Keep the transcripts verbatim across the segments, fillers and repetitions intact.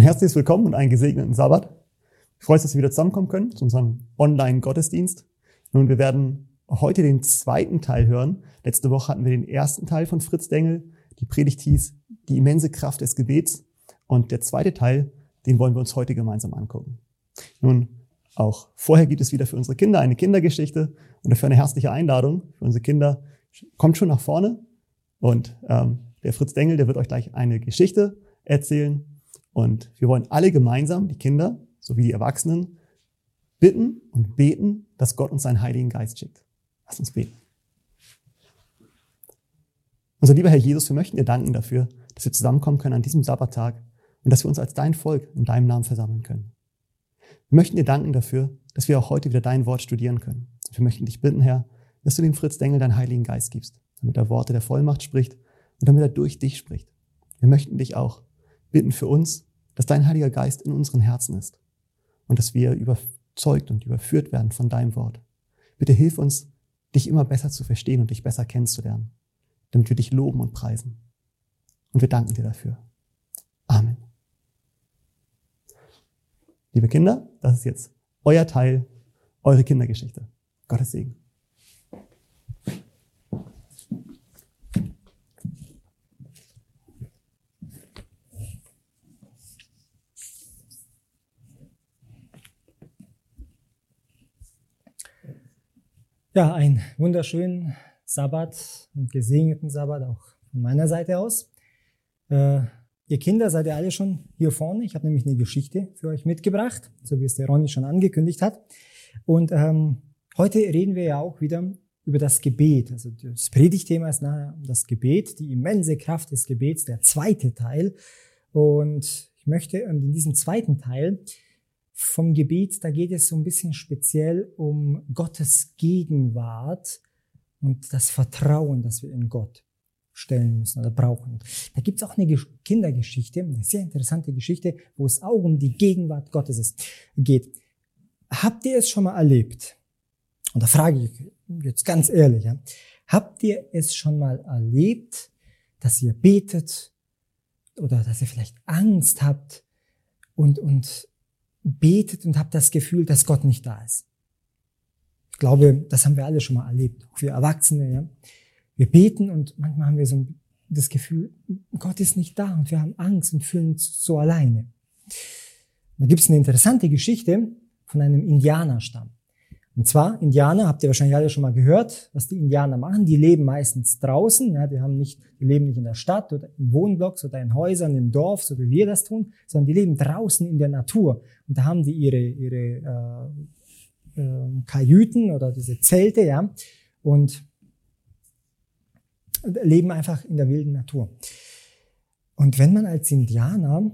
herzliches Willkommen und einen gesegneten Sabbat. Ich freue mich, dass wir wieder zusammenkommen können zu unserem Online-Gottesdienst. Nun, wir werden heute den zweiten Teil hören. Letzte Woche hatten wir den ersten Teil von Fritz Dengel. Die Predigt hieß Die immense Kraft des Gebets. Und der zweite Teil, den wollen wir uns heute gemeinsam angucken. Nun, auch vorher gibt es wieder für unsere Kinder eine Kindergeschichte und dafür eine herzliche Einladung für unsere Kinder. Kommt schon nach vorne und ähm, der Fritz Dengel, der wird euch gleich eine Geschichte erzählen. Und wir wollen alle gemeinsam, die Kinder sowie die Erwachsenen, bitten und beten, dass Gott uns seinen Heiligen Geist schickt. Lasst uns beten. Unser lieber Herr Jesus, wir möchten dir danken dafür, dass wir zusammenkommen können an diesem Sabbattag und dass wir uns als dein Volk in deinem Namen versammeln können. Wir möchten dir danken dafür, dass wir auch heute wieder dein Wort studieren können. Und wir möchten dich bitten, Herr, dass du dem Fritz Dengel deinen Heiligen Geist gibst, damit er Worte der Vollmacht spricht und damit er durch dich spricht. Wir möchten dich auch bitten für uns, dass dein Heiliger Geist in unseren Herzen ist und dass wir überzeugt und überführt werden von deinem Wort. Bitte hilf uns, dich immer besser zu verstehen und dich besser kennenzulernen, damit wir dich loben und preisen. Und wir danken dir dafür. Amen. Liebe Kinder, das ist jetzt euer Teil, eure Kindergeschichte. Gottes Segen. Ja, einen wunderschönen Sabbat und gesegneten Sabbat auch von meiner Seite aus. Äh, ihr Kinder seid ihr alle schon hier vorne. Ich habe nämlich eine Geschichte für euch mitgebracht, so wie es der Ronny schon angekündigt hat. Und ähm, heute reden wir ja auch wieder über das Gebet. Also das Predigtthema ist nachher das Gebet, die immense Kraft des Gebets, der zweite Teil. Und ich möchte in diesem zweiten Teil vom Gebet, da geht es so ein bisschen speziell um Gottes Gegenwart und das Vertrauen, das wir in Gott stellen müssen oder brauchen. Da gibt es auch eine Kindergeschichte, eine sehr interessante Geschichte, wo es auch um die Gegenwart Gottes ist, geht. Habt ihr es schon mal erlebt? Und da frage ich jetzt ganz ehrlich, ja, habt ihr es schon mal erlebt, dass ihr betet oder dass ihr vielleicht Angst habt und, und betet und habt das Gefühl, dass Gott nicht da ist? Ich glaube, das haben wir alle schon mal erlebt, auch wir Erwachsene. Ja? Wir beten und manchmal haben wir so das Gefühl, Gott ist nicht da und wir haben Angst und fühlen uns so alleine. Da gibt es eine interessante Geschichte von einem Indianerstamm. Und zwar, Indianer, habt ihr wahrscheinlich alle schon mal gehört, was die Indianer machen. Die leben meistens draußen, ja, die haben nicht, die leben nicht in der Stadt oder in Wohnblocks oder in Häusern im Dorf, so wie wir das tun, sondern die leben draußen in der Natur. Und da haben die ihre, ihre äh, äh, Kajüten oder diese Zelte, ja, und leben einfach in der wilden Natur. Und wenn man als Indianer,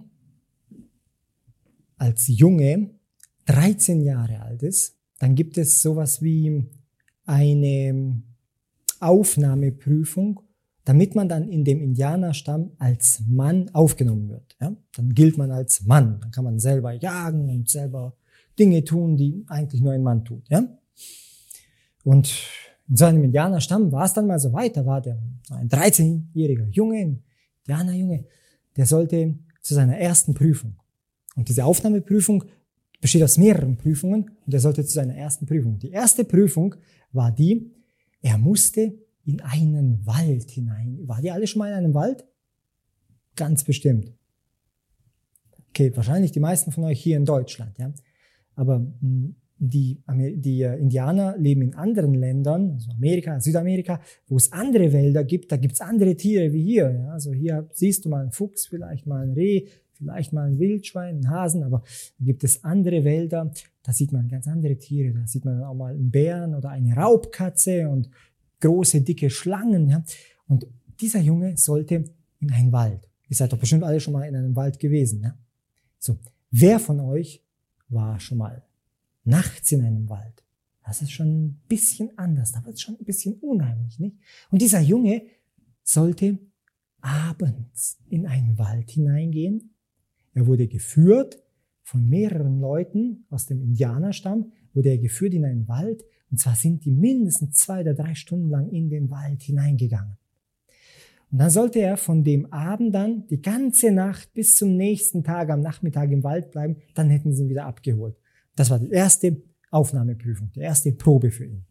als Junge, dreizehn Jahre alt ist, dann gibt es sowas wie eine Aufnahmeprüfung, damit man dann in dem Indianerstamm als Mann aufgenommen wird. Ja? Dann gilt man als Mann. Dann kann man selber jagen und selber Dinge tun, die eigentlich nur ein Mann tut. Ja? Und in so einem Indianerstamm war es dann mal so weit, da war der, ein dreizehnjähriger Junge, ein Indianerjunge, der sollte zu seiner ersten Prüfung. Und diese Aufnahmeprüfung besteht aus mehreren Prüfungen und er sollte zu seiner ersten Prüfung. Die erste Prüfung war die, er musste in einen Wald hinein. War die alle schon mal in einem Wald? Ganz bestimmt. Okay, wahrscheinlich die meisten von euch hier in Deutschland, ja. Aber die, die Indianer leben in anderen Ländern, also Amerika, Südamerika, wo es andere Wälder gibt, da gibt es andere Tiere wie hier. Ja. Also hier siehst du mal einen Fuchs, vielleicht mal ein Reh, vielleicht mal ein Wildschwein, ein Hasen, aber da gibt es andere Wälder, da sieht man ganz andere Tiere, da sieht man auch mal einen Bären oder eine Raubkatze und große, dicke Schlangen. Ja. Und dieser Junge sollte in einen Wald. Ihr seid doch bestimmt alle schon mal in einem Wald gewesen. Ja. So, wer von euch war schon mal nachts in einem Wald? Das ist schon ein bisschen anders, da wird es schon ein bisschen unheimlich, nicht? Und dieser Junge sollte abends in einen Wald hineingehen. Er wurde geführt von mehreren Leuten aus dem Indianerstamm, wurde er geführt in einen Wald, und zwar sind die mindestens zwei oder drei Stunden lang in den Wald hineingegangen. Und dann sollte er von dem Abend dann die ganze Nacht bis zum nächsten Tag am Nachmittag im Wald bleiben. Dann hätten sie ihn wieder abgeholt. Das war die erste Aufnahmeprüfung, die erste Probe für ihn.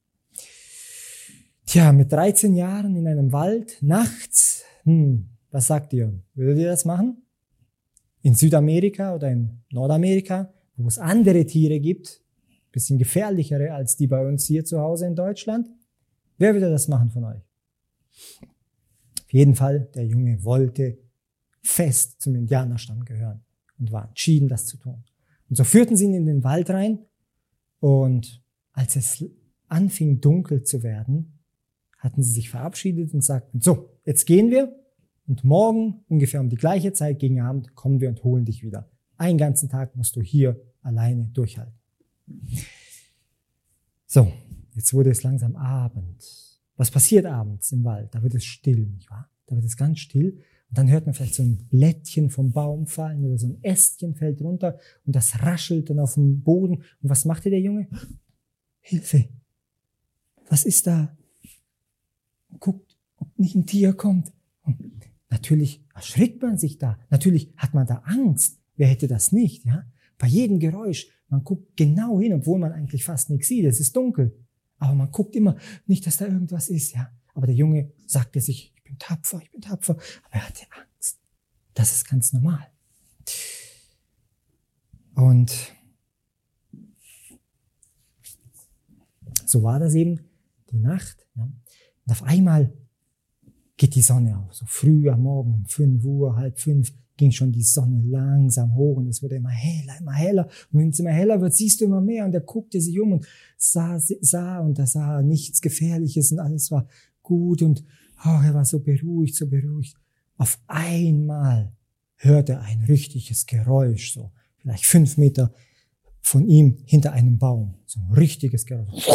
Tja, mit dreizehn Jahren in einem Wald, nachts, hm, was sagt ihr? Würdet ihr das machen? In Südamerika oder in Nordamerika, wo es andere Tiere gibt, bisschen gefährlichere als die bei uns hier zu Hause in Deutschland. Wer würde das machen von euch? Auf jeden Fall, der Junge wollte fest zum Indianerstamm gehören und war entschieden, das zu tun. Und so führten sie ihn in den Wald rein und als es anfing dunkel zu werden, hatten sie sich verabschiedet und sagten, so, jetzt gehen wir und morgen ungefähr um die gleiche Zeit gegen Abend kommen wir und holen dich wieder. Einen ganzen Tag musst du hier alleine durchhalten. So, jetzt wurde es langsam Abend. Was passiert abends im Wald? Da wird es still, nicht wahr? Da wird es ganz still. Und dann hört man vielleicht so ein Blättchen vom Baum fallen oder so ein Ästchen fällt runter und das raschelt dann auf dem Boden. Und was machte der Junge? Hilfe! Was ist da? Guckt, ob nicht ein Tier kommt. Und natürlich erschrickt man sich da. Natürlich hat man da Angst. Wer hätte das nicht, ja? Bei jedem Geräusch, man guckt genau hin, obwohl man eigentlich fast nichts sieht. Es ist dunkel. Aber man guckt immer, nicht, dass da irgendwas ist, ja. Aber der Junge sagte sich, ich bin tapfer, ich bin tapfer. Aber er hatte Angst. Das ist ganz normal. Und so war das eben die Nacht. Ja. Und auf einmal geht die Sonne auf. So früh am Morgen, um fünf Uhr, halb fünf, ging schon die Sonne langsam hoch und es wurde immer heller, immer heller. Und wenn es immer heller wird, siehst du immer mehr. Und er guckte sich um und sah, sah und da sah nichts Gefährliches und alles war gut und oh, er war so beruhigt, so beruhigt. Auf einmal hörte er ein richtiges Geräusch, so vielleicht fünf Meter von ihm hinter einem Baum. So ein richtiges Geräusch.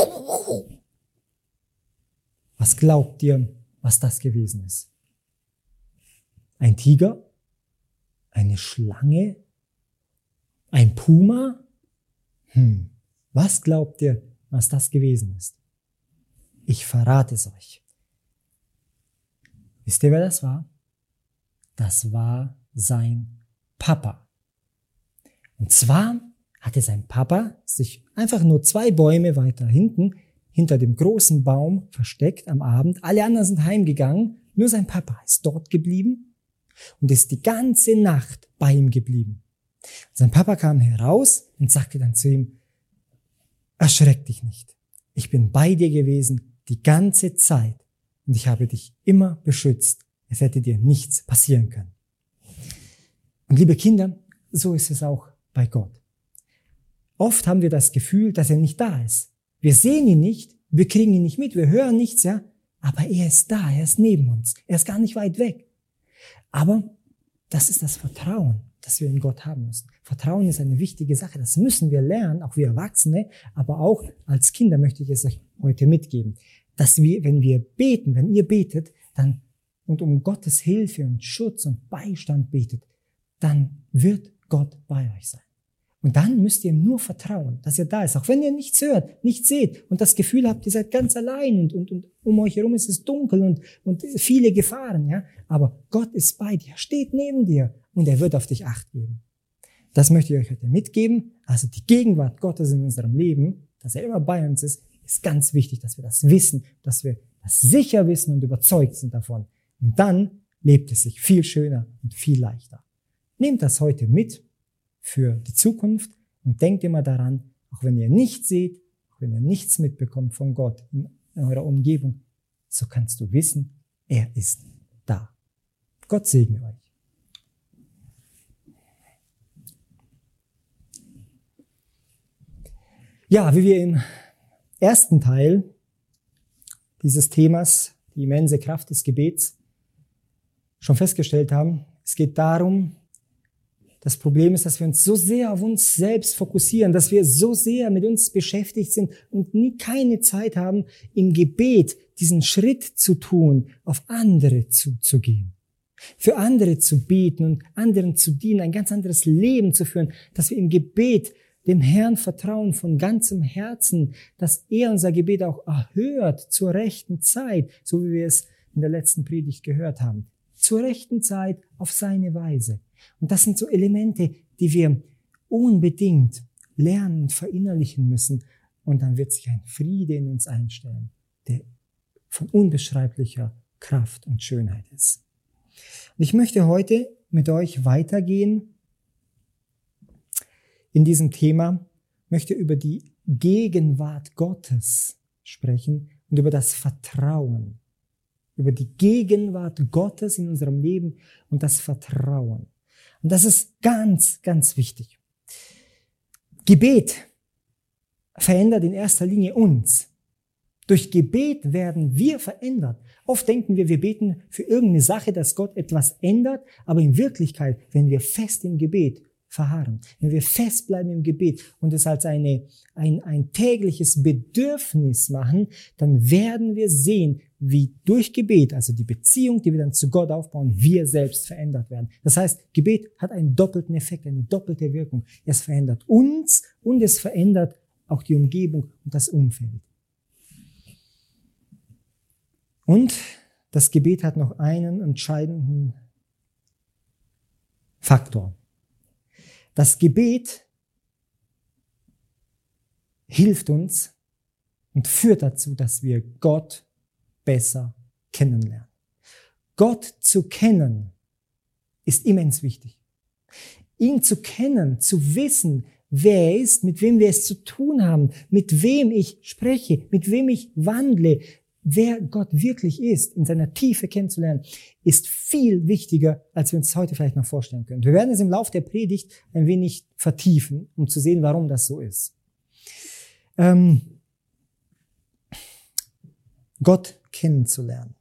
Was glaubt ihr, was das gewesen ist? Ein Tiger? Eine Schlange? Ein Puma? Hm, was glaubt ihr, was das gewesen ist? Ich verrate es euch. Wisst ihr, wer das war? Das war sein Papa. Und zwar hatte sein Papa sich einfach nur zwei Bäume weiter hinten, hinter dem großen Baum versteckt am Abend. Alle anderen sind heimgegangen, nur sein Papa ist dort geblieben und ist die ganze Nacht bei ihm geblieben. Und sein Papa kam heraus und sagte dann zu ihm, erschreck dich nicht. Ich bin bei dir gewesen die ganze Zeit und ich habe dich immer beschützt. Es hätte dir nichts passieren können. Und liebe Kinder, so ist es auch bei Gott. Oft haben wir das Gefühl, dass er nicht da ist. Wir sehen ihn nicht, wir kriegen ihn nicht mit, wir hören nichts, ja, aber er ist da, er ist neben uns, er ist gar nicht weit weg. Aber das ist das Vertrauen, das wir in Gott haben müssen. Vertrauen ist eine wichtige Sache, das müssen wir lernen, auch wir Erwachsene, aber auch als Kinder möchte ich es euch heute mitgeben, dass wir, wenn wir beten, wenn ihr betet, dann und um Gottes Hilfe und Schutz und Beistand betet, dann wird Gott bei euch sein. Und dann müsst ihr ihm nur vertrauen, dass er da ist. Auch wenn ihr nichts hört, nichts seht und das Gefühl habt, ihr seid ganz allein und, und, und um euch herum ist es dunkel und, und viele Gefahren, ja. Aber Gott ist bei dir, steht neben dir und er wird auf dich Acht geben. Das möchte ich euch heute mitgeben. Also die Gegenwart Gottes in unserem Leben, dass er immer bei uns ist, ist ganz wichtig, dass wir das wissen, dass wir das sicher wissen und überzeugt sind davon. Und dann lebt es sich viel schöner und viel leichter. Nehmt das heute mit für die Zukunft und denkt immer daran, auch wenn ihr nichts seht, auch wenn ihr nichts mitbekommt von Gott in eurer Umgebung, so kannst du wissen, er ist da. Gott segne euch. Ja, wie wir im ersten Teil dieses Themas, die immense Kraft des Gebets, schon festgestellt haben, es geht darum, das Problem ist, dass wir uns so sehr auf uns selbst fokussieren, dass wir so sehr mit uns beschäftigt sind und nie keine Zeit haben, im Gebet diesen Schritt zu tun, auf andere zuzugehen, für andere zu beten und anderen zu dienen, ein ganz anderes Leben zu führen, dass wir im Gebet dem Herrn vertrauen von ganzem Herzen, dass er unser Gebet auch erhört zur rechten Zeit, so wie wir es in der letzten Predigt gehört haben. Zur rechten Zeit, auf seine Weise. Und das sind so Elemente, die wir unbedingt lernen und verinnerlichen müssen. Und dann wird sich ein Friede in uns einstellen, der von unbeschreiblicher Kraft und Schönheit ist. Und ich möchte heute mit euch weitergehen in diesem Thema, möchte über die Gegenwart Gottes sprechen und über das Vertrauen. Über die Gegenwart Gottes in unserem Leben und das Vertrauen. Und das ist ganz, ganz wichtig. Gebet verändert in erster Linie uns. Durch Gebet werden wir verändert. Oft denken wir, wir beten für irgendeine Sache, dass Gott etwas ändert, aber in Wirklichkeit, wenn wir fest im Gebet verharren, wenn wir festbleiben im Gebet und es als eine, ein, ein tägliches Bedürfnis machen, dann werden wir sehen, wie durch Gebet, also die Beziehung, die wir dann zu Gott aufbauen, wir selbst verändert werden. Das heißt, Gebet hat einen doppelten Effekt, eine doppelte Wirkung. Es verändert uns und es verändert auch die Umgebung und das Umfeld. Und das Gebet hat noch einen entscheidenden Faktor. Das Gebet hilft uns und führt dazu, dass wir Gott besser kennenlernen. Gott zu kennen ist immens wichtig. Ihn zu kennen, zu wissen, wer er ist, mit wem wir es zu tun haben, mit wem ich spreche, mit wem ich wandle, wer Gott wirklich ist, in seiner Tiefe kennenzulernen, ist viel wichtiger, als wir uns heute vielleicht noch vorstellen können. Wir werden es im Laufe der Predigt ein wenig vertiefen, um zu sehen, warum das so ist. Ähm, Gott kennenzulernen.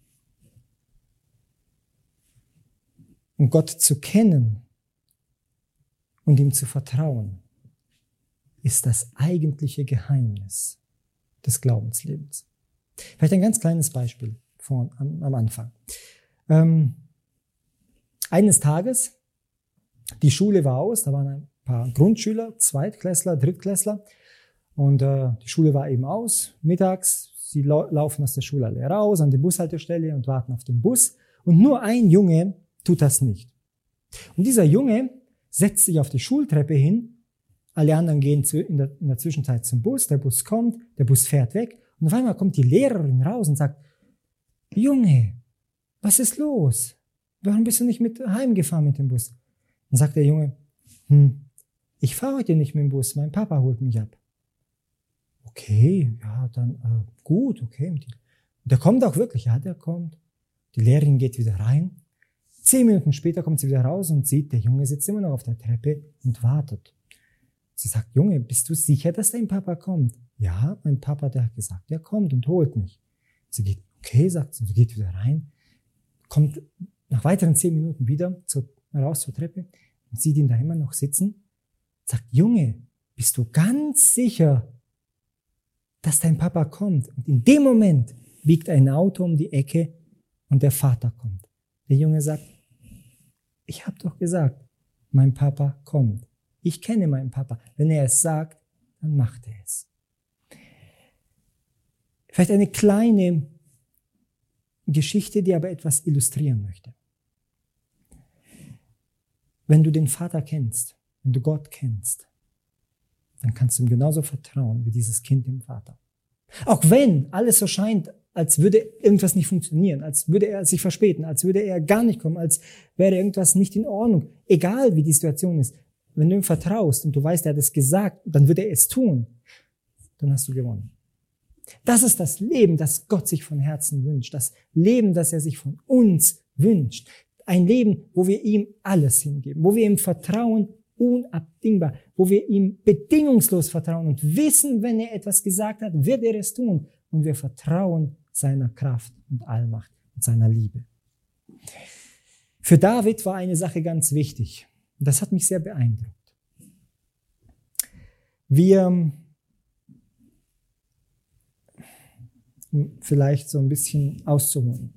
Und Gott zu kennen und ihm zu vertrauen, ist das eigentliche Geheimnis des Glaubenslebens. Vielleicht ein ganz kleines Beispiel von, am, am Anfang. Ähm, eines Tages, die Schule war aus, da waren ein paar Grundschüler, Zweitklässler, Drittklässler und äh, die Schule war eben aus, mittags, sie lau- laufen aus der Schule alle raus an die Bushaltestelle und warten auf den Bus und nur ein Junge tut das nicht. Und dieser Junge setzt sich auf die Schultreppe hin, alle anderen gehen zu, in, der, in der Zwischenzeit zum Bus, der Bus kommt, der Bus fährt weg. Und auf einmal kommt die Lehrerin raus und sagt, Junge, was ist los? Warum bist du nicht mit heimgefahren mit dem Bus? Dann sagt der Junge, hm, ich fahre heute nicht mit dem Bus, mein Papa holt mich ab. Okay, ja, dann äh, gut, okay. Und der kommt auch wirklich, ja, der kommt. Die Lehrerin geht wieder rein. Zehn Minuten später kommt sie wieder raus und sieht, der Junge sitzt immer noch auf der Treppe und wartet. Sie sagt, Junge, bist du sicher, dass dein Papa kommt? Ja, mein Papa, der hat gesagt, der kommt und holt mich. Sie geht, okay, sagt sie, und sie geht wieder rein, kommt nach weiteren zehn Minuten wieder zu, raus zur Treppe und sieht ihn da immer noch sitzen, sagt, Junge, bist du ganz sicher, dass dein Papa kommt? Und in dem Moment biegt ein Auto um die Ecke und der Vater kommt. Der Junge sagt, ich habe doch gesagt, mein Papa kommt. Ich kenne meinen Papa. Wenn er es sagt, dann macht er es. Vielleicht eine kleine Geschichte, die aber etwas illustrieren möchte. Wenn du den Vater kennst, wenn du Gott kennst, dann kannst du ihm genauso vertrauen wie dieses Kind dem Vater. Auch wenn alles so scheint, als würde irgendwas nicht funktionieren, als würde er sich verspäten, als würde er gar nicht kommen, als wäre irgendwas nicht in Ordnung. Egal wie die Situation ist, wenn du ihm vertraust und du weißt, er hat es gesagt, dann wird er es tun, dann hast du gewonnen. Das ist das Leben, das Gott sich von Herzen wünscht. Das Leben, das er sich von uns wünscht. Ein Leben, wo wir ihm alles hingeben, wo wir ihm vertrauen, unabdingbar, wo wir ihm bedingungslos vertrauen und wissen, wenn er etwas gesagt hat, wird er es tun. Und wir vertrauen seiner Kraft und Allmacht und seiner Liebe. Für David war eine Sache ganz wichtig. Das hat mich sehr beeindruckt. Wir um vielleicht so ein bisschen auszuholen.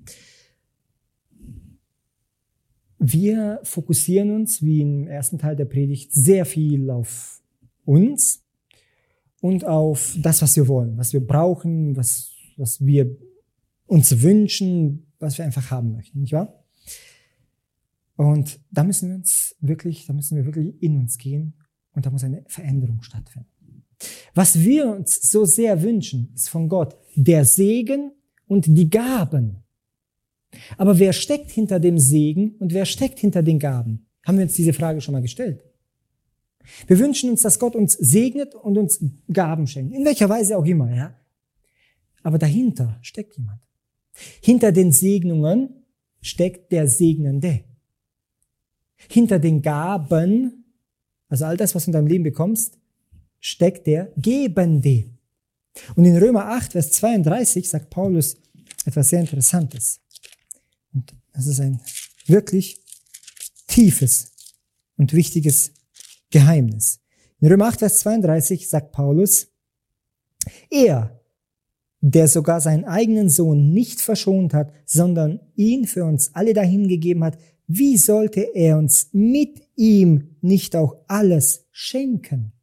Wir fokussieren uns, wie im ersten Teil der Predigt, sehr viel auf uns und auf das, was wir wollen, was wir brauchen, was, was wir uns wünschen, was wir einfach haben möchten, nicht wahr? Und da müssen wir uns wirklich, da müssen wir wirklich in uns gehen und da muss eine Veränderung stattfinden. Was wir uns so sehr wünschen, ist von Gott der Segen und die Gaben. Aber wer steckt hinter dem Segen und wer steckt hinter den Gaben? Haben wir uns diese Frage schon mal gestellt? Wir wünschen uns, dass Gott uns segnet und uns Gaben schenkt. In welcher Weise auch immer, ja. Aber dahinter steckt jemand. Hinter den Segnungen steckt der Segnende. Hinter den Gaben, also all das, was du in deinem Leben bekommst, steckt der Gebende. Und in Römer acht, Vers zweiunddreißig sagt Paulus etwas sehr Interessantes. Und das ist ein wirklich tiefes und wichtiges Geheimnis. In Römer acht, Vers zweiunddreißig sagt Paulus, er, der sogar seinen eigenen Sohn nicht verschont hat, sondern ihn für uns alle dahingegeben hat, wie sollte er uns mit ihm nicht auch alles schenken?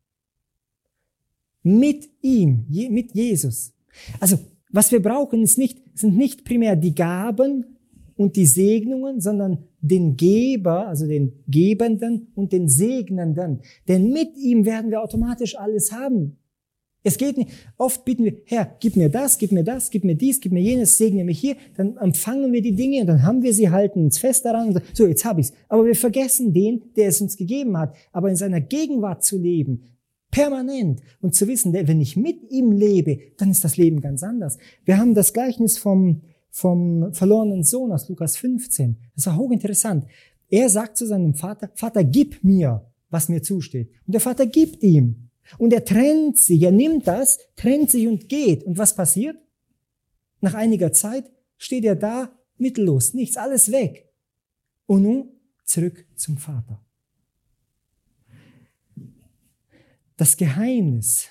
Mit ihm, mit Jesus. Also, was wir brauchen, ist nicht, sind nicht primär die Gaben und die Segnungen, sondern den Geber, also den Gebenden und den Segnenden. Denn mit ihm werden wir automatisch alles haben. Es geht nicht, oft bitten wir, Herr, gib mir das, gib mir das, gib mir dies, gib mir jenes, segne mich hier, dann empfangen wir die Dinge und dann haben wir sie, halten uns fest daran und sagen, so, jetzt habe ich's. Aber wir vergessen den, der es uns gegeben hat. Aber in seiner Gegenwart zu leben, permanent und zu wissen, wenn ich mit ihm lebe, dann ist das Leben ganz anders. Wir haben das Gleichnis vom, vom verlorenen Sohn aus Lukas fünfzehn. Das war hochinteressant. Er sagt zu seinem Vater, Vater, gib mir, was mir zusteht. Und der Vater gibt ihm. Und er trennt sich, er nimmt das, trennt sich und geht. Und was passiert? Nach einiger Zeit steht er da, mittellos, nichts, alles weg. Und nun zurück zum Vater. Das Geheimnis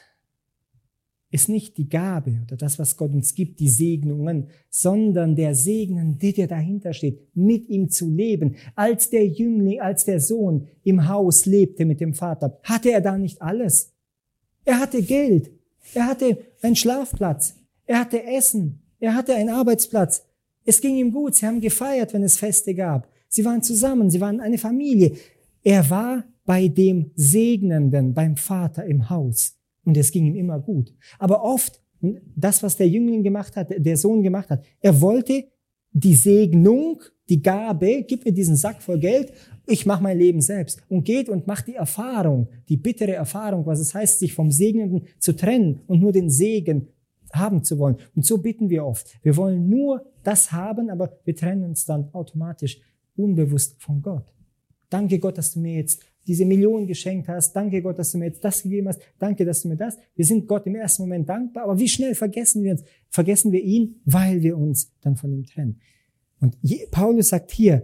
ist nicht die Gabe oder das, was Gott uns gibt, die Segnungen, sondern der Segen, der dahinter steht, mit ihm zu leben. Als der Jüngling, als der Sohn im Haus lebte mit dem Vater, hatte er da nicht alles. Er hatte Geld, er hatte einen Schlafplatz, er hatte Essen, er hatte einen Arbeitsplatz. Es ging ihm gut, sie haben gefeiert, wenn es Feste gab. Sie waren zusammen, sie waren eine Familie. Er war bei dem Segnenden, beim Vater im Haus. Und es ging ihm immer gut. Aber oft, das, was der Jüngling gemacht hat, der Sohn gemacht hat, er wollte die Segnung, die Gabe, gib mir diesen Sack voll Geld, ich mache mein Leben selbst. Und geht und macht die Erfahrung, die bittere Erfahrung, was es heißt, sich vom Segnenden zu trennen und nur den Segen haben zu wollen. Und so bitten wir oft. Wir wollen nur das haben, aber wir trennen uns dann automatisch unbewusst von Gott. Danke Gott, dass du mir jetzt diese Million geschenkt hast. Danke Gott, dass du mir jetzt das gegeben hast. Danke, dass du mir das. Wir sind Gott im ersten Moment dankbar, aber wie schnell vergessen wir uns? Vergessen wir ihn, weil wir uns dann von ihm trennen. Und Paulus sagt hier,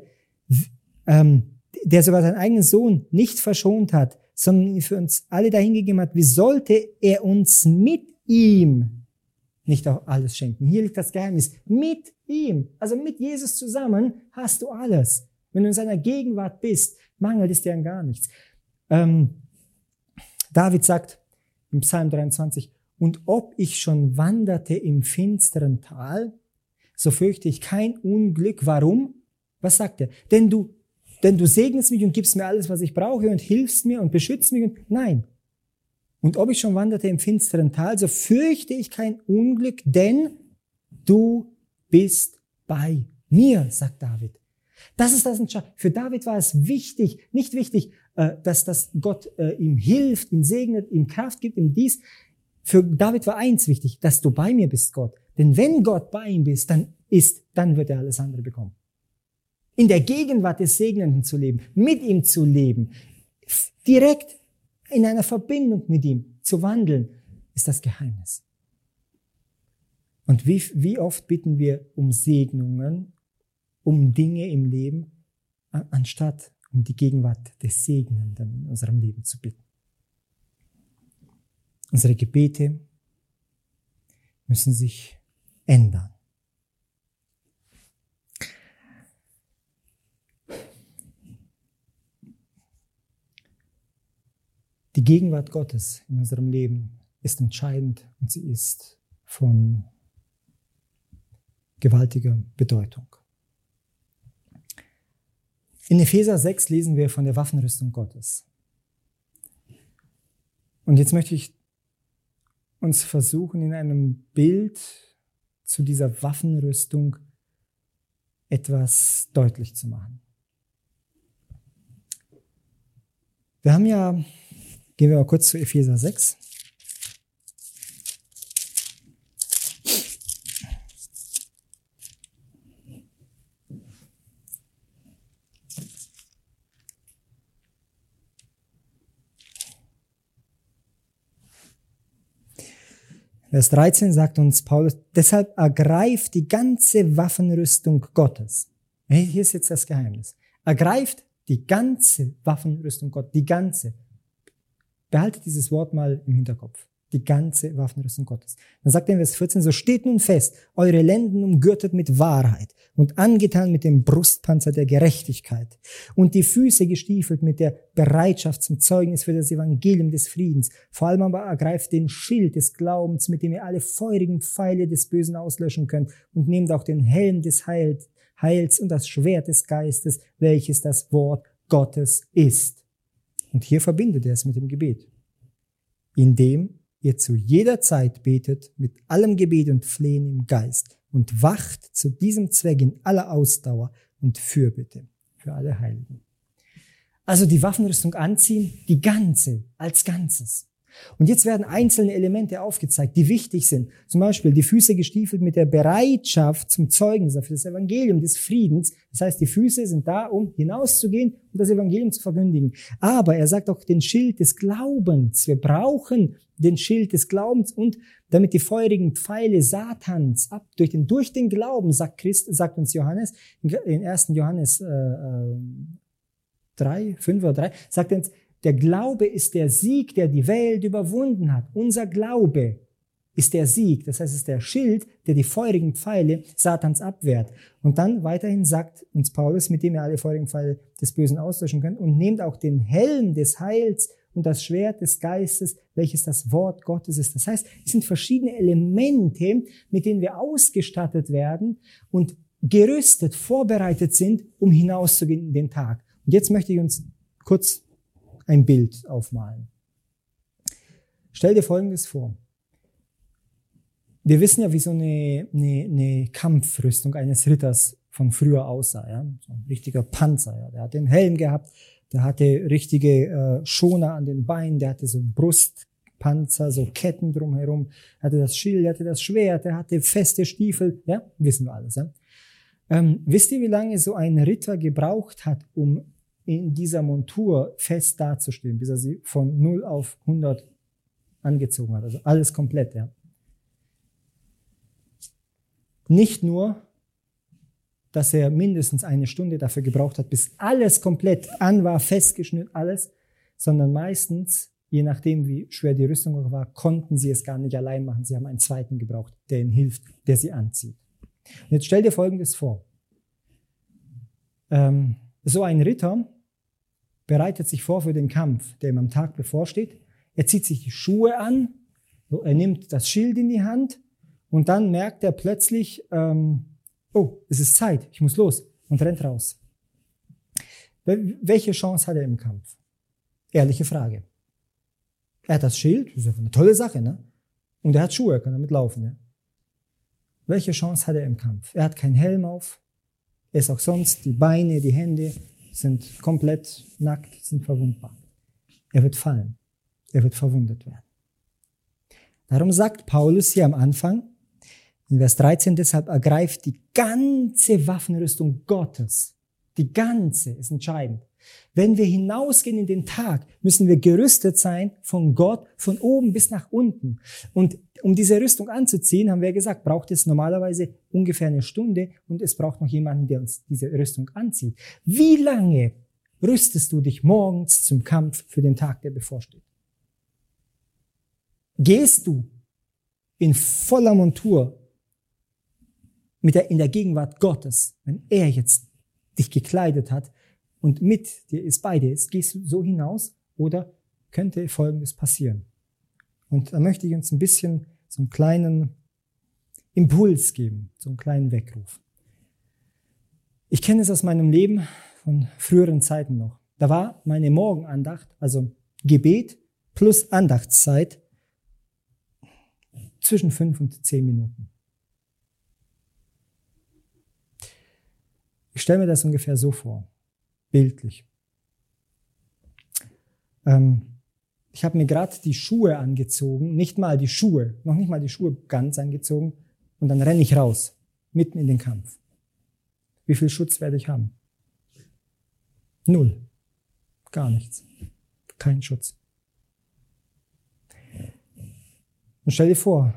ähm, der sogar seinen eigenen Sohn nicht verschont hat, sondern ihn für uns alle dahingegeben hat, wie sollte er uns mit ihm nicht auch alles schenken? Hier liegt das Geheimnis. Mit ihm, also mit Jesus zusammen hast du alles. Wenn du in seiner Gegenwart bist, mangelt es dir an gar nichts. Ähm, David sagt im Psalm dreiundzwanzig, und ob ich schon wanderte im finsteren Tal, so fürchte ich kein Unglück. Warum? Was sagt er? Denn du Denn du segnest mich und gibst mir alles, was ich brauche und hilfst mir und beschützt mich. Und nein. Und ob ich schon wanderte im finsteren Tal, so fürchte ich kein Unglück, denn du bist bei mir, sagt David. Das ist das Entscheidende. Für David war es wichtig, nicht wichtig, dass, dass Gott ihm hilft, ihn segnet, ihm Kraft gibt, ihm dies. Für David war eins wichtig, dass du bei mir bist, Gott. Denn wenn Gott bei ihm bist, dann ist, dann wird er alles andere bekommen. In der Gegenwart des Segnenden zu leben, mit ihm zu leben, direkt in einer Verbindung mit ihm zu wandeln, ist das Geheimnis. Und wie, wie oft bitten wir um Segnungen, um Dinge im Leben, anstatt um die Gegenwart des Segnenden in unserem Leben zu bitten. Unsere Gebete müssen sich ändern. Die Gegenwart Gottes in unserem Leben ist entscheidend und sie ist von gewaltiger Bedeutung. In Epheser sechs lesen wir von der Waffenrüstung Gottes. Und jetzt möchte ich uns versuchen, in einem Bild zu dieser Waffenrüstung etwas deutlich zu machen. Wir haben ja, gehen wir mal kurz zu Epheser sechs. Vers dreizehn sagt uns Paulus, deshalb ergreift die ganze Waffenrüstung Gottes. Hier ist jetzt das Geheimnis. Ergreift die ganze Waffenrüstung Gottes, die ganze. Behaltet dieses Wort mal im Hinterkopf. Die ganze Waffenrüstung Gottes. Dann sagt er in Vers vierzehn, so steht nun fest, eure Lenden umgürtet mit Wahrheit und angetan mit dem Brustpanzer der Gerechtigkeit und die Füße gestiefelt mit der Bereitschaft zum Zeugnis für das Evangelium des Friedens. Vor allem aber ergreift den Schild des Glaubens, mit dem ihr alle feurigen Pfeile des Bösen auslöschen könnt, und nehmt auch den Helm des Heils, Heils und das Schwert des Geistes, welches das Wort Gottes ist. Und hier verbindet er es mit dem Gebet, indem ihr zu jeder Zeit betet mit allem Gebet und Flehen im Geist und wacht zu diesem Zweck in aller Ausdauer und Fürbitte für alle Heiligen. Also die Waffenrüstung anziehen, die ganze, als Ganzes. Und jetzt werden einzelne Elemente aufgezeigt, die wichtig sind. Zum Beispiel die Füße gestiefelt mit der Bereitschaft zum Zeugnis für das Evangelium des Friedens. Das heißt, die Füße sind da, um hinauszugehen und das Evangelium zu verkündigen. Aber er sagt auch den Schild des Glaubens. Wir brauchen den Schild des Glaubens, und damit die feurigen Pfeile Satans ab durch den durch den Glauben, sagt Christ, sagt uns Johannes in ersten Johannes äh, äh, drei, fünf oder drei, sagt er uns, der Glaube ist der Sieg, der die Welt überwunden hat. Unser Glaube ist der Sieg. Das heißt, es ist der Schild, der die feurigen Pfeile Satans abwehrt. Und dann weiterhin sagt uns Paulus, mit dem ihr alle feurigen Pfeile des Bösen auslöschen könnt, und nehmt auch den Helm des Heils und das Schwert des Geistes, welches das Wort Gottes ist. Das heißt, es sind verschiedene Elemente, mit denen wir ausgestattet werden und gerüstet, vorbereitet sind, um hinauszugehen in den Tag. Und jetzt möchte ich uns kurz ein Bild aufmalen. Stell dir Folgendes vor. Wir wissen ja, wie so eine, eine, eine Kampfrüstung eines Ritters von früher aussah. Ja? So ein richtiger Panzer. Ja? Der hat den Helm gehabt, der hatte richtige äh, Schoner an den Beinen, der hatte so Brustpanzer, so Ketten drumherum, er hatte das Schild, er hatte das Schwert, er hatte feste Stiefel. Ja, wissen wir alles. Ja? Ähm, wisst ihr, wie lange so ein Ritter gebraucht hat, um in dieser Montur fest dazustehen, bis er sie von null auf hundert angezogen hat. Also alles komplett, ja. Nicht nur, dass er mindestens eine Stunde dafür gebraucht hat, bis alles komplett an war, festgeschnitten, alles, sondern meistens, je nachdem wie schwer die Rüstung war, konnten sie es gar nicht allein machen. Sie haben einen zweiten gebraucht, der ihnen hilft, der sie anzieht. Und jetzt stell dir Folgendes vor. Ähm, so ein Ritter bereitet sich vor für den Kampf, der ihm am Tag bevorsteht. Er zieht sich die Schuhe an, er nimmt das Schild in die Hand und dann merkt er plötzlich, ähm, oh, es ist Zeit, ich muss los, und rennt raus. Welche Chance hat er im Kampf? Ehrliche Frage. Er hat das Schild, das ist eine tolle Sache, ne? Und er hat Schuhe, er kann damit laufen. Ne? Welche Chance hat er im Kampf? Er hat keinen Helm auf, er ist auch sonst, die Beine, die Hände sind komplett nackt, sind verwundbar. Er wird fallen. Er wird verwundet werden. Darum sagt Paulus hier am Anfang, in Vers dreizehn, deshalb ergreift die ganze Waffenrüstung Gottes. Die ganze ist entscheidend. Wenn wir hinausgehen in den Tag, müssen wir gerüstet sein von Gott, von oben bis nach unten. Und um diese Rüstung anzuziehen, haben wir gesagt, braucht es normalerweise ungefähr eine Stunde, und es braucht noch jemanden, der uns diese Rüstung anzieht. Wie lange rüstest du dich morgens zum Kampf für den Tag, der bevorsteht? Gehst du in voller Montur mit der, in der Gegenwart Gottes, wenn er jetzt dich gekleidet hat und mit dir ist, bei dir ist, gehst du so hinaus, oder könnte Folgendes passieren? Und da möchte ich uns ein bisschen so einen kleinen Impuls geben, so einen kleinen Weckruf. Ich kenne es aus meinem Leben von früheren Zeiten noch. Da war meine Morgenandacht, also Gebet plus Andachtszeit, zwischen fünf und zehn Minuten. Ich stelle mir das ungefähr so vor, bildlich. Ähm, ich habe mir gerade die Schuhe angezogen, nicht mal die Schuhe, noch nicht mal die Schuhe ganz angezogen, und dann renne ich raus, mitten in den Kampf. Wie viel Schutz werde ich haben? Null. Gar nichts. Kein Schutz. Und stell dir vor,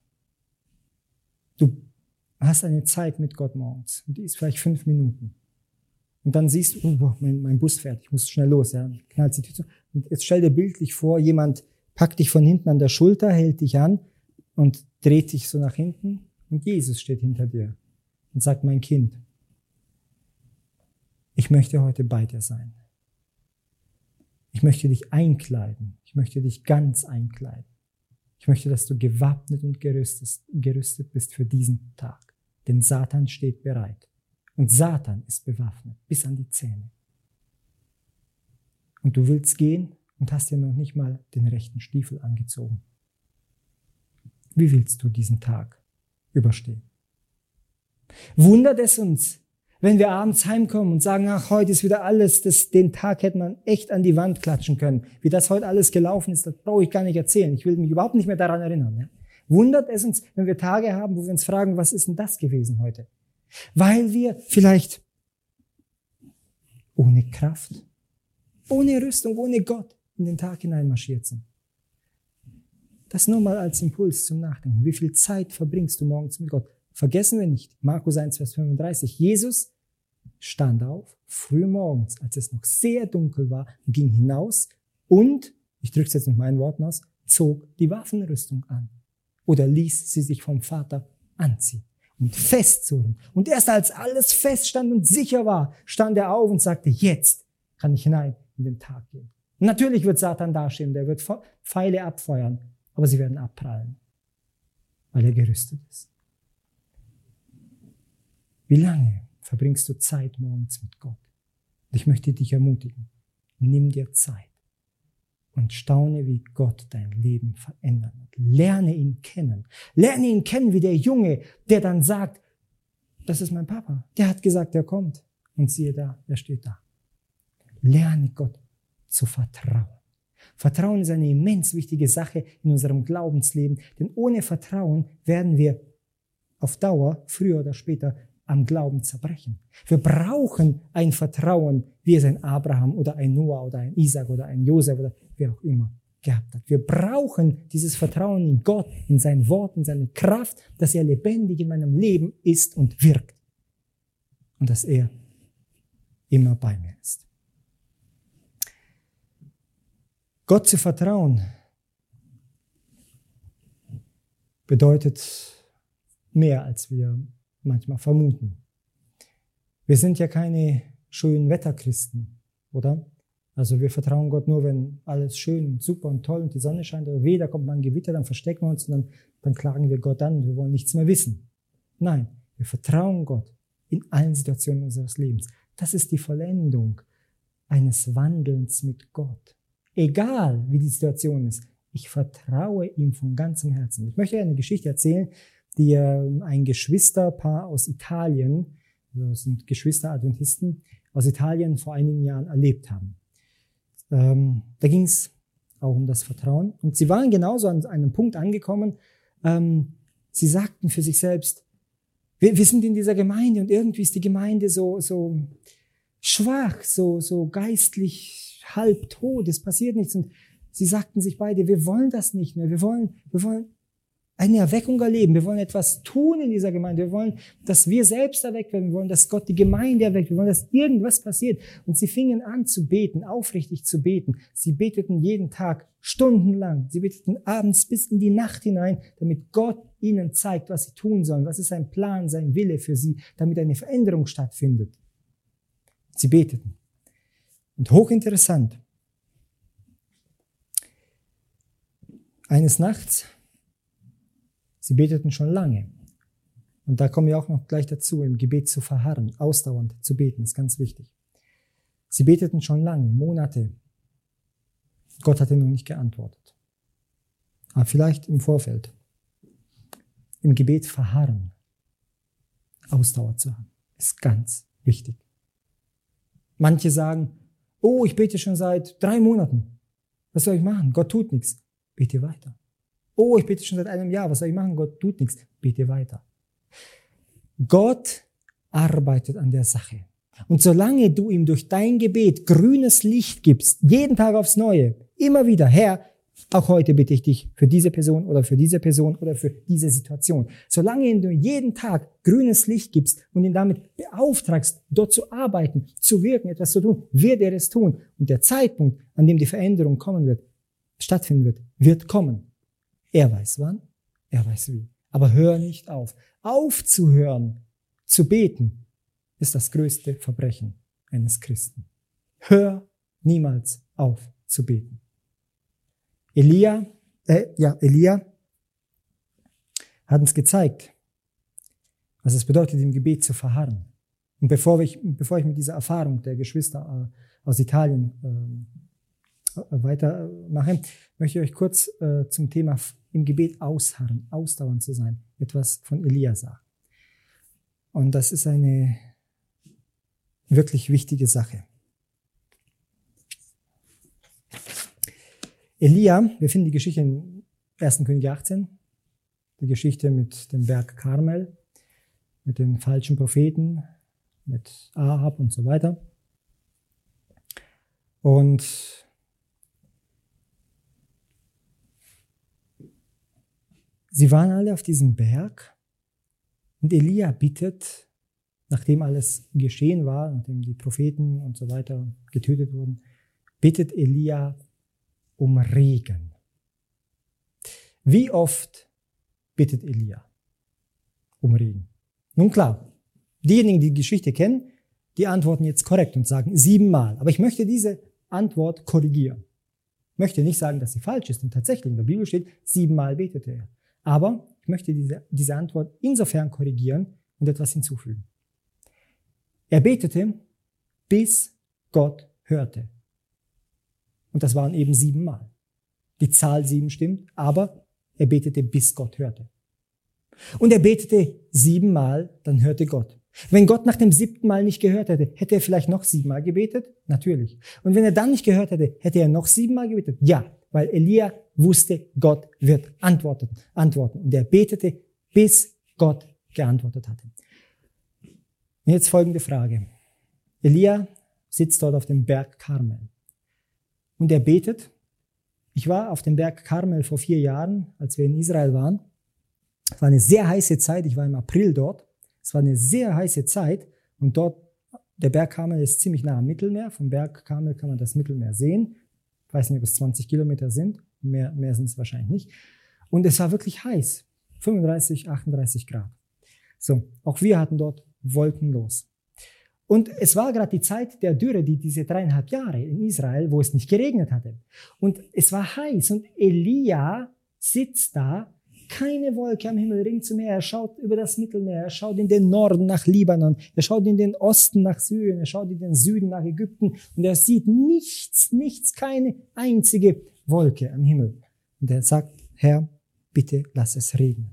du hast eine Zeit mit Gott morgens und die ist vielleicht fünf Minuten. Und dann siehst du, oh, mein, mein Bus fährt, ich muss schnell los. Ja, knallt die Tür zu. Und jetzt stell dir bildlich vor, jemand packt dich von hinten an der Schulter, hält dich an und dreht dich so nach hinten und Jesus steht hinter dir und sagt, mein Kind, ich möchte heute bei dir sein. Ich möchte dich einkleiden. Ich möchte dich ganz einkleiden. Ich möchte, dass du gewappnet und gerüstet, gerüstet bist für diesen Tag. Denn Satan steht bereit. Und Satan ist bewaffnet bis an die Zähne. Und du willst gehen und hast dir noch nicht mal den rechten Stiefel angezogen. Wie willst du diesen Tag überstehen? Wundert es uns, wenn wir abends heimkommen und sagen, ach, heute ist wieder alles, das, den Tag hätte man echt an die Wand klatschen können. Wie das heute alles gelaufen ist, das brauche ich gar nicht erzählen. Ich will mich überhaupt nicht mehr daran erinnern. Ja? Wundert es uns, wenn wir Tage haben, wo wir uns fragen, was ist denn das gewesen heute? Weil wir vielleicht ohne Kraft, ohne Rüstung, ohne Gott in den Tag hineinmarschiert sind. Das nur mal als Impuls zum Nachdenken. Wie viel Zeit verbringst du morgens mit Gott? Vergessen wir nicht, Markus eins, Vers fünfunddreißig, Jesus stand auf, früh morgens, als es noch sehr dunkel war, ging hinaus und, ich drücke es jetzt mit meinen Worten aus, zog die Waffenrüstung an oder ließ sie sich vom Vater anziehen und festzurren. Und erst als alles feststand und sicher war, stand er auf und sagte, jetzt kann ich hinein in den Tag gehen. Und natürlich wird Satan dastehen, der wird Pfeile abfeuern, aber sie werden abprallen, weil er gerüstet ist. Wie lange verbringst du Zeit morgens mit Gott? Und ich möchte dich ermutigen, nimm dir Zeit und staune, wie Gott dein Leben verändern wird. Lerne ihn kennen. Lerne ihn kennen wie der Junge, der dann sagt, das ist mein Papa. Der hat gesagt, er kommt. Und siehe da, er steht da. Lerne Gott zu vertrauen. Vertrauen ist eine immens wichtige Sache in unserem Glaubensleben, denn ohne Vertrauen werden wir auf Dauer, früher oder später, am Glauben zerbrechen. Wir brauchen ein Vertrauen, wie es ein Abraham oder ein Noah oder ein Isaac oder ein Josef oder wer auch immer gehabt hat. Wir brauchen dieses Vertrauen in Gott, in sein Wort, in seine Kraft, dass er lebendig in meinem Leben ist und wirkt. Und dass er immer bei mir ist. Gott zu vertrauen bedeutet mehr, als wir manchmal vermuten. Wir sind ja keine schönen Wetterchristen, oder? Also wir vertrauen Gott nur, wenn alles schön und super und toll und die Sonne scheint, oder weh, da kommt mal ein Gewitter, dann verstecken wir uns und dann, dann klagen wir Gott an und wir wollen nichts mehr wissen. Nein, wir vertrauen Gott in allen Situationen unseres Lebens. Das ist die Vollendung eines Wandelns mit Gott. Egal, wie die Situation ist, ich vertraue ihm von ganzem Herzen. Ich möchte eine Geschichte erzählen, die äh, ein Geschwisterpaar aus Italien, also das sind Geschwister-Adventisten aus Italien vor einigen Jahren erlebt haben. Ähm, da ging es auch um das Vertrauen. Und sie waren genauso an einem Punkt angekommen, ähm, sie sagten für sich selbst, wir, wir sind in dieser Gemeinde und irgendwie ist die Gemeinde so, so schwach, so, so geistlich halbtot, es passiert nichts. Und sie sagten sich beide, wir wollen das nicht mehr, wir wollen, wir wollen eine Erweckung erleben. Wir wollen etwas tun in dieser Gemeinde. Wir wollen, dass wir selbst erweckt werden. Wir wollen, dass Gott die Gemeinde erweckt. Wir wollen, dass irgendwas passiert. Und sie fingen an zu beten, aufrichtig zu beten. Sie beteten jeden Tag stundenlang. Sie beteten abends bis in die Nacht hinein, damit Gott ihnen zeigt, was sie tun sollen. Was ist sein Plan, sein Wille für sie, damit eine Veränderung stattfindet. Sie beteten. Und hochinteressant. Eines Nachts, sie beteten schon lange. Und da kommen wir auch noch gleich dazu, im Gebet zu verharren, ausdauernd zu beten, ist ganz wichtig. Sie beteten schon lange, Monate. Gott hatte noch nicht geantwortet. Aber vielleicht im Vorfeld. Im Gebet verharren, Ausdauer zu haben, ist ganz wichtig. Manche sagen, oh, ich bete schon seit drei Monaten. Was soll ich machen? Gott tut nichts. Bete weiter. Oh, ich bete schon seit einem Jahr. Was soll ich machen? Gott tut nichts. Bete weiter. Gott arbeitet an der Sache. Und solange du ihm durch dein Gebet grünes Licht gibst, jeden Tag aufs Neue, immer wieder, Herr, auch heute bitte ich dich für diese Person oder für diese Person oder für diese Situation. Solange du jeden Tag grünes Licht gibst und ihn damit beauftragst, dort zu arbeiten, zu wirken, etwas zu tun, wird er es tun. Und der Zeitpunkt, an dem die Veränderung kommen wird, stattfinden wird, wird kommen. Er weiß wann, er weiß wie. Aber hör nicht auf. Aufzuhören, zu beten, ist das größte Verbrechen eines Christen. Hör niemals auf zu beten. Elia, äh, ja, Elia hat uns gezeigt, was es bedeutet, im Gebet zu verharren. Und bevor ich, bevor ich mit dieser Erfahrung der Geschwister äh, aus Italien äh, weitermache, möchte ich euch kurz äh, zum Thema im Gebet ausharren, ausdauernd zu sein, etwas von Elia sagen. Und das ist eine wirklich wichtige Sache. Elia, wir finden die Geschichte in ersten Könige achtzehn, die Geschichte mit dem Berg Karmel, mit den falschen Propheten, mit Ahab und so weiter. Und sie waren alle auf diesem Berg und Elia bittet, nachdem alles geschehen war, nachdem die Propheten und so weiter getötet wurden, bittet Elia um Regen. Wie oft bittet Elia um Regen? Nun klar, diejenigen, die die Geschichte kennen, die antworten jetzt korrekt und sagen siebenmal. Aber ich möchte diese Antwort korrigieren. Ich möchte nicht sagen, dass sie falsch ist, denn tatsächlich in der Bibel steht, siebenmal betete er. Aber ich möchte diese, diese Antwort insofern korrigieren und etwas hinzufügen. Er betete, bis Gott hörte. Und das waren eben siebenmal. Die Zahl sieben stimmt, aber er betete, bis Gott hörte. Und er betete siebenmal, dann hörte Gott. Wenn Gott nach dem siebten Mal nicht gehört hätte, hätte er vielleicht noch siebenmal gebetet? Natürlich. Und wenn er dann nicht gehört hätte, hätte er noch siebenmal gebetet? Ja, weil Elia wusste, Gott wird antworten. antworten. Und er betete, bis Gott geantwortet hatte. Und jetzt folgende Frage. Elia sitzt dort auf dem Berg Karmel. Und er betet. Ich war auf dem Berg Karmel vor vier Jahren, als wir in Israel waren. Es war eine sehr heiße Zeit. Ich war im April dort. Es war eine sehr heiße Zeit. Und dort, der Berg Karmel ist ziemlich nah am Mittelmeer. Vom Berg Karmel kann man das Mittelmeer sehen. Ich weiß nicht, ob es zwanzig Kilometer sind. Mehr, mehr sind es wahrscheinlich nicht. Und es war wirklich heiß. fünfunddreißig, achtunddreißig Grad. So, auch wir hatten dort wolkenlos. Und es war gerade die Zeit der Dürre, die diese dreieinhalb Jahre in Israel, wo es nicht geregnet hatte. Und es war heiß und Elia sitzt da, keine Wolke am Himmel ringsumher. Er schaut über das Mittelmeer, er schaut in den Norden nach Libanon, er schaut in den Osten nach Syrien, er schaut in den Süden nach Ägypten und er sieht nichts, nichts, keine einzige Wolke am Himmel. Und er sagt, Herr, bitte lass es regnen.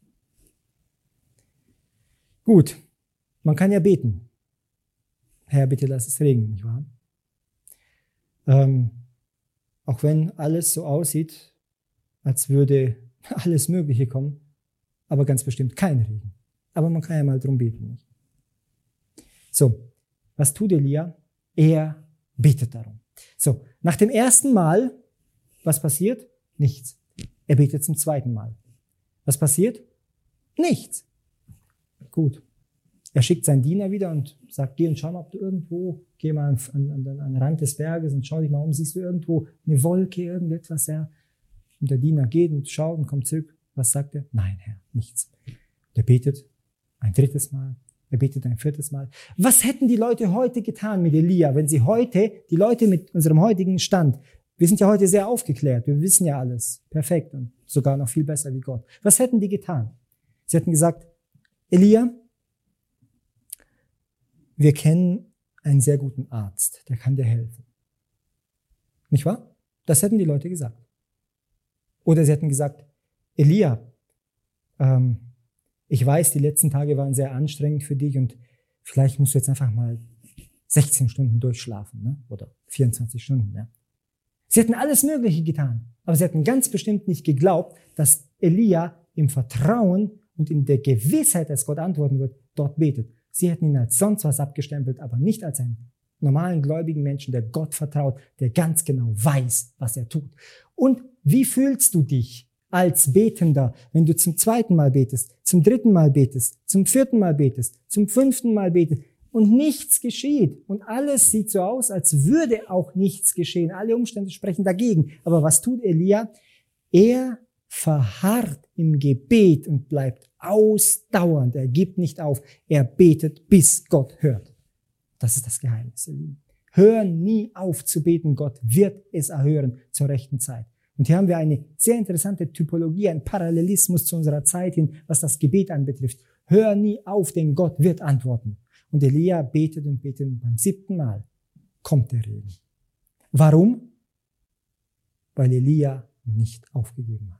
Gut, man kann ja beten. Herr, bitte lass es regnen, nicht wahr? Ähm, auch wenn alles so aussieht, als würde alles Mögliche kommen, aber ganz bestimmt kein Regen. Aber man kann ja mal drum beten, nicht? So, was tut Elia? Er betet darum. So, nach dem ersten Mal, was passiert? Nichts. Er betet zum zweiten Mal. Was passiert? Nichts. Gut. Er schickt seinen Diener wieder und sagt, geh und schau mal, ob du irgendwo, geh mal an, an, an den Rand des Berges und schau dich mal um, siehst du irgendwo eine Wolke, irgendetwas, Herr? Und der Diener geht und schaut und kommt zurück. Was sagt er? Nein, Herr, nichts. Und er betet ein drittes Mal, er betet ein viertes Mal. Was hätten die Leute heute getan mit Elia, wenn sie heute, die Leute mit unserem heutigen Stand, wir sind ja heute sehr aufgeklärt, wir wissen ja alles perfekt und sogar noch viel besser wie Gott. Was hätten die getan? Sie hätten gesagt, Elia, wir kennen einen sehr guten Arzt, der kann dir helfen. Nicht wahr? Das hätten die Leute gesagt. Oder sie hätten gesagt, Elia, ähm, ich weiß, die letzten Tage waren sehr anstrengend für dich und vielleicht musst du jetzt einfach mal sechzehn Stunden durchschlafen, ne? Oder vierundzwanzig Stunden. Ja? Sie hätten alles Mögliche getan, aber sie hätten ganz bestimmt nicht geglaubt, dass Elia im Vertrauen und in der Gewissheit, dass Gott antworten wird, dort betet. Sie hätten ihn als sonst was abgestempelt, aber nicht als einen normalen gläubigen Menschen, der Gott vertraut, der ganz genau weiß, was er tut. Und wie fühlst du dich als Betender, wenn du zum zweiten Mal betest, zum dritten Mal betest, zum vierten Mal betest, zum fünften Mal betest und nichts geschieht und alles sieht so aus, als würde auch nichts geschehen. Alle Umstände sprechen dagegen. Aber was tut Elia? Er verharrt im Gebet und bleibt ausdauernd. Er gibt nicht auf. Er betet, bis Gott hört. Das ist das Geheimnis, ihr Lieben. Hör nie auf zu beten. Gott wird es erhören zur rechten Zeit. Und hier haben wir eine sehr interessante Typologie, ein Parallelismus zu unserer Zeit hin, was das Gebet anbetrifft. Hör nie auf, denn Gott wird antworten. Und Elia betet und betet und beim siebten Mal kommt der Regen. Warum? Weil Elia nicht aufgegeben hat.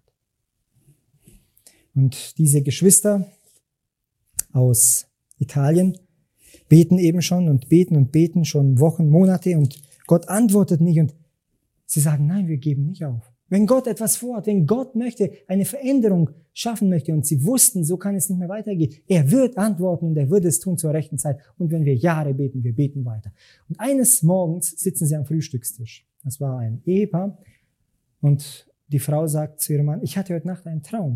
Und diese Geschwister aus Italien beten eben schon und beten und beten schon Wochen, Monate und Gott antwortet nicht und sie sagen, nein, wir geben nicht auf. Wenn Gott etwas vorhat, wenn Gott möchte, eine Veränderung schaffen möchte und sie wussten, so kann es nicht mehr weitergehen, er wird antworten und er wird es tun zur rechten Zeit. Und wenn wir Jahre beten, wir beten weiter. Und eines Morgens sitzen sie am Frühstückstisch. Das war ein Ehepaar und die Frau sagt zu ihrem Mann, ich hatte heute Nacht einen Traum.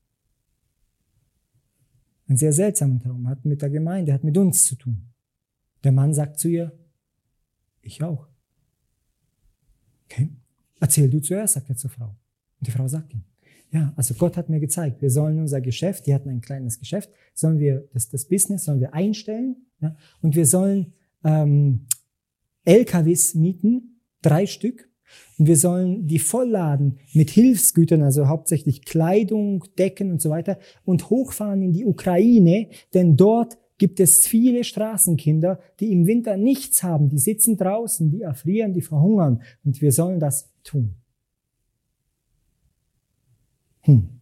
Einen sehr seltsamen Traum, hat mit der Gemeinde, hat mit uns zu tun. Der Mann sagt zu ihr, ich auch. Okay. Erzähl du zuerst, sagt er zur Frau. Und die Frau sagt ihm, ja, also Gott hat mir gezeigt, wir sollen unser Geschäft, die hatten ein kleines Geschäft, sollen wir, das, das Business sollen wir einstellen, ja, und wir sollen ähm, L K Ws mieten, drei Stück, und wir sollen die vollladen mit Hilfsgütern, also hauptsächlich Kleidung, Decken und so weiter, und hochfahren in die Ukraine, denn dort gibt es viele Straßenkinder, die im Winter nichts haben. Die sitzen draußen, die erfrieren, die verhungern. Und wir sollen das tun. Hm.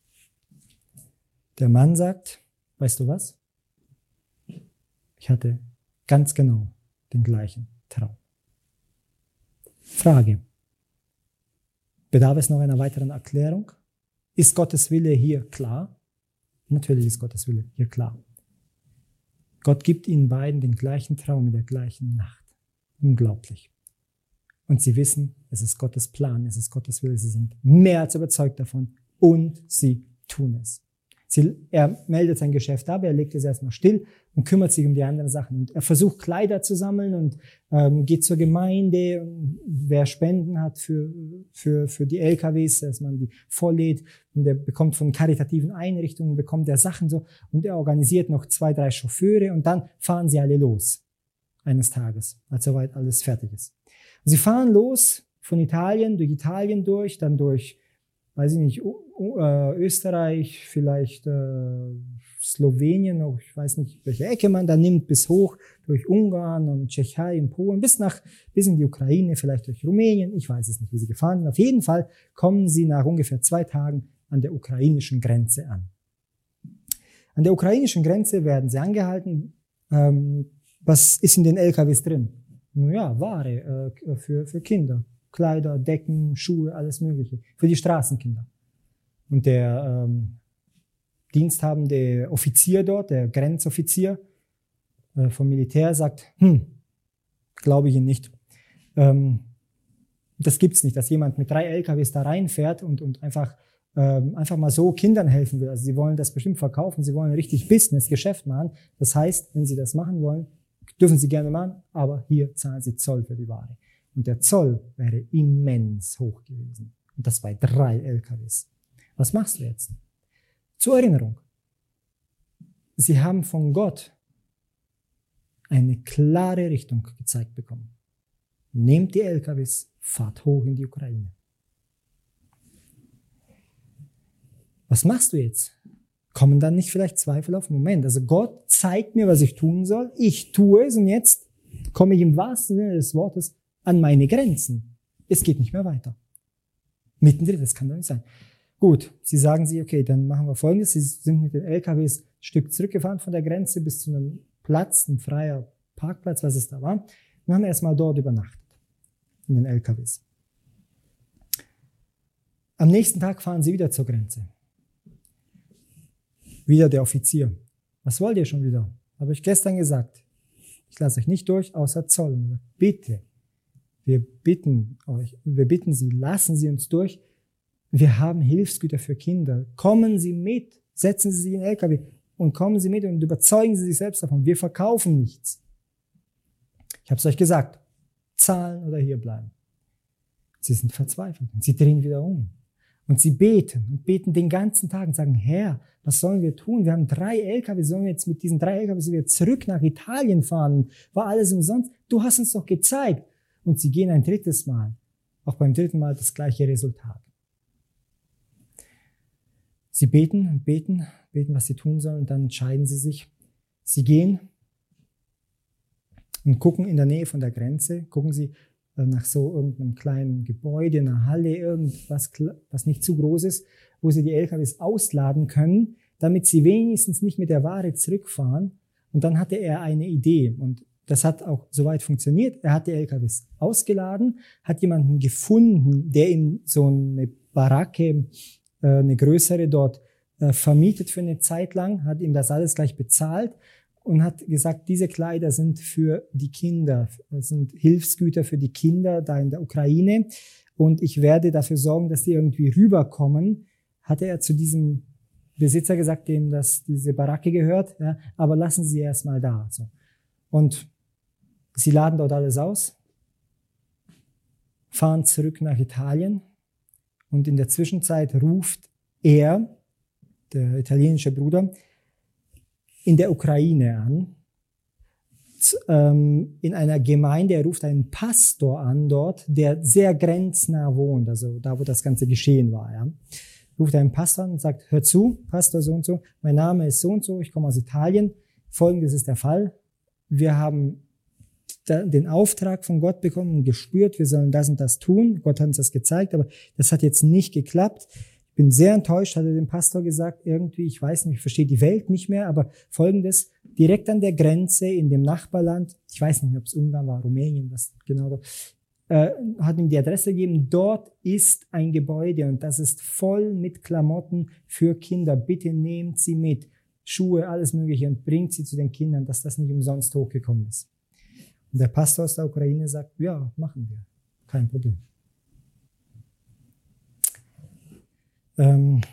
Der Mann sagt, weißt du was? Ich hatte ganz genau den gleichen Traum. Frage. Bedarf es noch einer weiteren Erklärung? Ist Gottes Wille hier klar? Natürlich ist Gottes Wille hier klar. Gott gibt ihnen beiden den gleichen Traum in der gleichen Nacht. Unglaublich. Und sie wissen, es ist Gottes Plan, es ist Gottes Wille. Sie sind mehr als überzeugt davon und sie tun es. Sie, er meldet sein Geschäft ab, er legt es erstmal still und kümmert sich um die anderen Sachen. Und er versucht Kleider zu sammeln und ähm, geht zur Gemeinde. Und wer Spenden hat für, für, für die L K Ws, dass man die volllädt. Und er bekommt von karitativen Einrichtungen, bekommt er Sachen so. Und er organisiert noch zwei, drei Chauffeure und dann fahren sie alle los. Eines Tages, als soweit alles fertig ist. Und sie fahren los von Italien, durch Italien durch, dann durch, weiß ich nicht, Österreich, vielleicht äh, Slowenien, auch ich weiß nicht, welche Ecke man da nimmt, bis hoch durch Ungarn und Tschechien, Polen, bis nach bis in die Ukraine, vielleicht durch Rumänien, ich weiß es nicht, wie sie gefahren sind. Auf jeden Fall kommen sie nach ungefähr zwei Tagen an der ukrainischen Grenze an. An der ukrainischen Grenze werden sie angehalten. Ähm, was ist in den L K Ws drin? Naja, Ware äh, für, für Kinder. Kleider, Decken, Schuhe, alles Mögliche. Für die Straßenkinder. Und der ähm, diensthabende Offizier dort, der Grenzoffizier äh, vom Militär sagt, hm, glaube ich Ihnen nicht. Ähm, das gibt's nicht, dass jemand mit drei L K Ws da reinfährt und, und einfach, ähm, einfach mal so Kindern helfen will. Also sie wollen das bestimmt verkaufen, sie wollen richtig Business, Geschäft machen. Das heißt, wenn sie das machen wollen, dürfen sie gerne machen, aber hier zahlen sie Zoll für die Ware. Und der Zoll wäre immens hoch gewesen. Und das bei drei L K Ws. Was machst du jetzt? Zur Erinnerung. Sie haben von Gott eine klare Richtung gezeigt bekommen. Nehmt die L K Ws, fahrt hoch in die Ukraine. Was machst du jetzt? kommen dann nicht vielleicht Zweifel auf? Moment, also Gott zeigt mir, was ich tun soll. Ich tue es und jetzt komme ich im wahrsten Sinne des Wortes an meine Grenzen. Es geht nicht mehr weiter. Mittendrin, das kann doch nicht sein. Gut, Sie sagen sich, okay, dann machen wir Folgendes. Sie sind mit den L K Ws ein Stück zurückgefahren von der Grenze bis zu einem Platz, ein freier Parkplatz, was es da war. Und haben erstmal dort übernachtet, in den L K Ws. Am nächsten Tag fahren Sie wieder zur Grenze. Wieder der Offizier. Was wollt ihr schon wieder? Habe ich gestern gesagt. Ich lasse euch nicht durch, außer Zoll. Bitte, wir bitten euch, wir bitten Sie, lassen Sie uns durch. Wir haben Hilfsgüter für Kinder. Kommen Sie mit, setzen Sie sich in den L K W und kommen Sie mit und überzeugen Sie sich selbst davon. Wir verkaufen nichts. Ich habe es euch gesagt. Zahlen oder hier bleiben. Sie sind verzweifelt. Sie drehen wieder um. Und sie beten und beten den ganzen Tag und sagen, Herr, was sollen wir tun? Wir haben drei L K W, sollen wir jetzt mit diesen drei L K W wieder zurück nach Italien fahren? War alles umsonst? Du hast uns doch gezeigt. Und sie gehen ein drittes Mal. Auch beim dritten Mal das gleiche Resultat. Sie beten und beten, beten, was sie tun sollen, und dann entscheiden sie sich. Sie gehen und gucken in der Nähe von der Grenze, gucken sie nach so irgendeinem kleinen Gebäude, einer Halle, irgendwas, was nicht zu groß ist, wo sie die L K Ws ausladen können, damit sie wenigstens nicht mit der Ware zurückfahren. Und dann hatte er eine Idee und das hat auch soweit funktioniert. Er hat die L K Ws ausgeladen, hat jemanden gefunden, der ihm so eine Baracke, eine größere dort vermietet für eine Zeit lang, hat ihm das alles gleich bezahlt und hat gesagt, diese Kleider sind für die Kinder, das sind Hilfsgüter für die Kinder da in der Ukraine und ich werde dafür sorgen, dass die irgendwie rüberkommen, hatte er zu diesem Besitzer gesagt, dem das diese Baracke gehört, ja, aber lassen Sie erstmal da. So. Und sie laden dort alles aus, fahren zurück nach Italien und in der Zwischenzeit ruft er, der italienische Bruder, in der Ukraine an, in einer Gemeinde, er ruft einen Pastor an dort, der sehr grenznah wohnt, also da, wo das ganze geschehen war. Ja. Ruft einen Pastor an und sagt, hör zu, Pastor so und so, mein Name ist so und so, ich komme aus Italien, folgendes ist der Fall, wir haben den Auftrag von Gott bekommen und gespürt, wir sollen das und das tun, Gott hat uns das gezeigt, aber das hat jetzt nicht geklappt. Ich bin sehr enttäuscht, hat er dem Pastor gesagt, irgendwie, ich weiß nicht, ich verstehe die Welt nicht mehr, aber folgendes, direkt an der Grenze in dem Nachbarland, ich weiß nicht, ob es Ungarn war, Rumänien, was genau da, äh, hat ihm die Adresse gegeben, dort ist ein Gebäude und das ist voll mit Klamotten für Kinder, bitte nehmt sie mit, Schuhe, alles mögliche und bringt sie zu den Kindern, dass das nicht umsonst hochgekommen ist. Und der Pastor aus der Ukraine sagt, ja, machen wir, kein Problem. Ähm,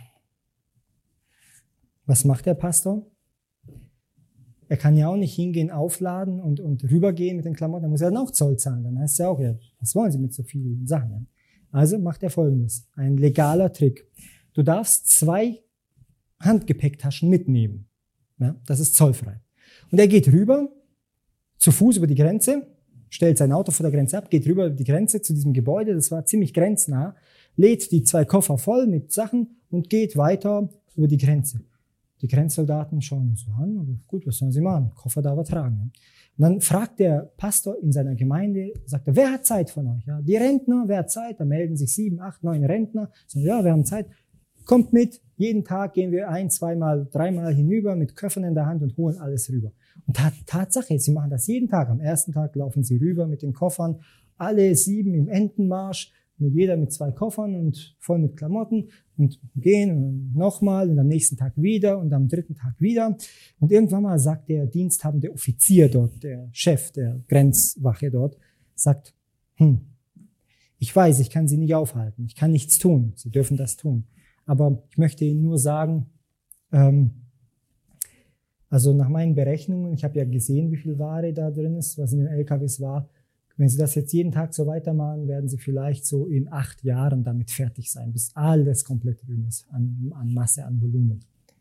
was macht der Pastor? Er kann ja auch nicht hingehen, aufladen und, und rübergehen mit den Klamotten. Er muss ja dann auch Zoll zahlen. Dann heißt es ja auch, ja, was wollen Sie mit so vielen Sachen? Ja? Also macht er Folgendes. Ein legaler Trick. Du darfst zwei Handgepäcktaschen mitnehmen. Ja? Das ist zollfrei. Und er geht rüber, zu Fuß über die Grenze, stellt sein Auto vor der Grenze ab, geht rüber über die Grenze zu diesem Gebäude, das war ziemlich grenznah, lädt die zwei Koffer voll mit Sachen und geht weiter über die Grenze. Die Grenzsoldaten schauen ihn so an, aber gut, was sollen sie machen? Koffer darf er tragen. Und dann fragt der Pastor in seiner Gemeinde, sagt er, wer hat Zeit von euch? Ja, die Rentner, wer hat Zeit? Da melden sich sieben, acht, neun Rentner, sagen, ja, wir haben Zeit. Kommt mit, jeden Tag gehen wir ein, zweimal, dreimal hinüber mit Köffern in der Hand und holen alles rüber. Und Tatsache, sie machen das jeden Tag. Am ersten Tag laufen sie rüber mit den Koffern, alle sieben im Entenmarsch, mit jeder mit zwei Koffern und voll mit Klamotten und gehen und nochmal und am nächsten Tag wieder und am dritten Tag wieder. Und irgendwann mal sagt der diensthabende Offizier dort, der Chef der Grenzwache dort, sagt, hm, ich weiß, ich kann Sie nicht aufhalten, ich kann nichts tun, Sie dürfen das tun. Aber ich möchte Ihnen nur sagen, ähm, also nach meinen Berechnungen, ich habe ja gesehen, wie viel Ware da drin ist, was in den L K Ws war. Wenn Sie das jetzt jeden Tag so weitermachen, werden Sie vielleicht so in acht Jahren damit fertig sein, bis alles komplett drüben ist an, an Masse, an Volumen.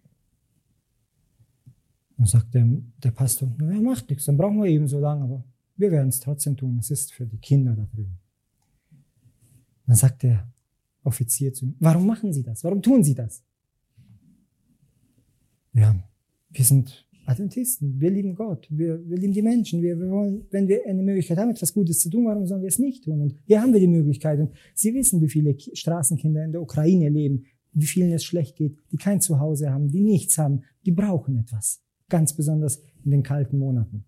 Dann sagt der, der Pastor, naja, macht nichts, dann brauchen wir eben so lange, aber wir werden es trotzdem tun, es ist für die Kinder da drüben. Dann sagt der Offizier zu ihm, warum machen Sie das? Warum tun Sie das? ja, wir sind Adventisten, wir lieben Gott, wir, wir lieben die Menschen, wir, wir wollen, wenn wir eine Möglichkeit haben, etwas Gutes zu tun, warum sollen wir es nicht tun? Und hier haben wir die Möglichkeit. Und Sie wissen, wie viele Straßenkinder in der Ukraine leben, wie vielen es schlecht geht, die kein Zuhause haben, die nichts haben, die brauchen etwas. Ganz besonders in den kalten Monaten.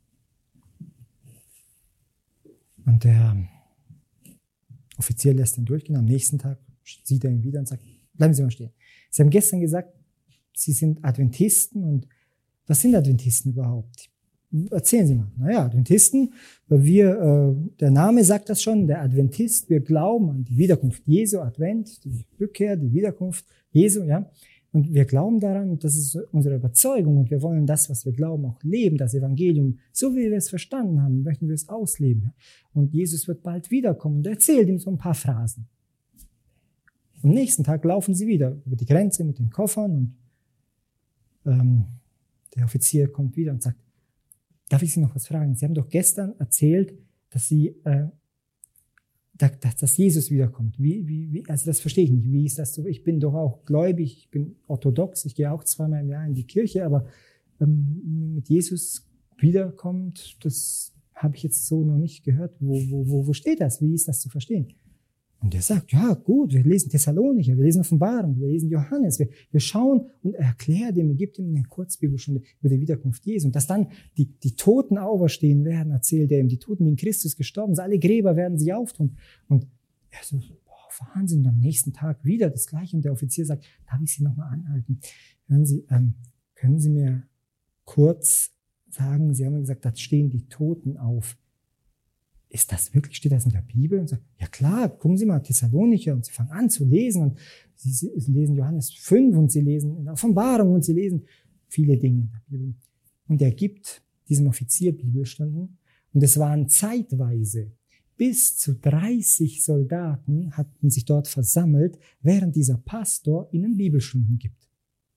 Und der Offizier lässt ihn durchgehen. Am nächsten Tag sieht er ihn wieder und sagt, bleiben Sie mal stehen. Sie haben gestern gesagt, Sie sind Adventisten. Und was sind Adventisten überhaupt? Erzählen Sie mal. Naja, Adventisten, wir, äh, der Name sagt das schon, der Adventist, wir glauben an die Wiederkunft Jesu, Advent, die Rückkehr, die Wiederkunft Jesu, ja. Und wir glauben daran, und das ist unsere Überzeugung, und wir wollen das, was wir glauben, auch leben, das Evangelium, so wie wir es verstanden haben, möchten wir es ausleben. Und Jesus wird bald wiederkommen, und er erzählt ihm so ein paar Phrasen. Am nächsten Tag laufen sie wieder über die Grenze mit den Koffern, und ähm, der Offizier kommt wieder und sagt, darf ich Sie noch was fragen? Sie haben doch gestern erzählt, dass Sie, äh, dass, dass Jesus wiederkommt. Wie, wie, wie, also das verstehe ich nicht. Wie ist das so? Ich bin doch auch gläubig, ich bin orthodox, ich gehe auch zweimal im Jahr in die Kirche, aber ähm, mit Jesus wiederkommt, das habe ich jetzt so noch nicht gehört. Wo, wo, wo, wo steht das? Wie ist das zu verstehen? Und er sagt, ja gut, wir lesen Thessalonicher, wir lesen Offenbarung, wir lesen Johannes, wir, wir schauen und er erklärt ihm, er gibt ihm eine Kurzbibelstunde über die Wiederkunft Jesu. Und dass dann die, die Toten auferstehen werden, erzählt er ihm, die Toten, die in Christus gestorben sind, alle Gräber werden sich auftun. Und er so, boah, Wahnsinn, und am nächsten Tag wieder das Gleiche. Und der Offizier sagt, darf ich Sie nochmal anhalten? Hören Sie, ähm, können Sie mir kurz sagen, Sie haben gesagt, da stehen die Toten auf. Ist das wirklich, steht das in der Bibel? Und so, ja klar, gucken Sie mal, Thessalonicher, und Sie fangen an zu lesen, und Sie, Sie lesen Johannes fünf, und Sie lesen in der Offenbarung, und Sie lesen viele Dinge in der Bibel. Und er gibt diesem Offizier Bibelstunden, und es waren zeitweise bis zu dreißig Soldaten hatten sich dort versammelt, während dieser Pastor ihnen Bibelstunden gibt.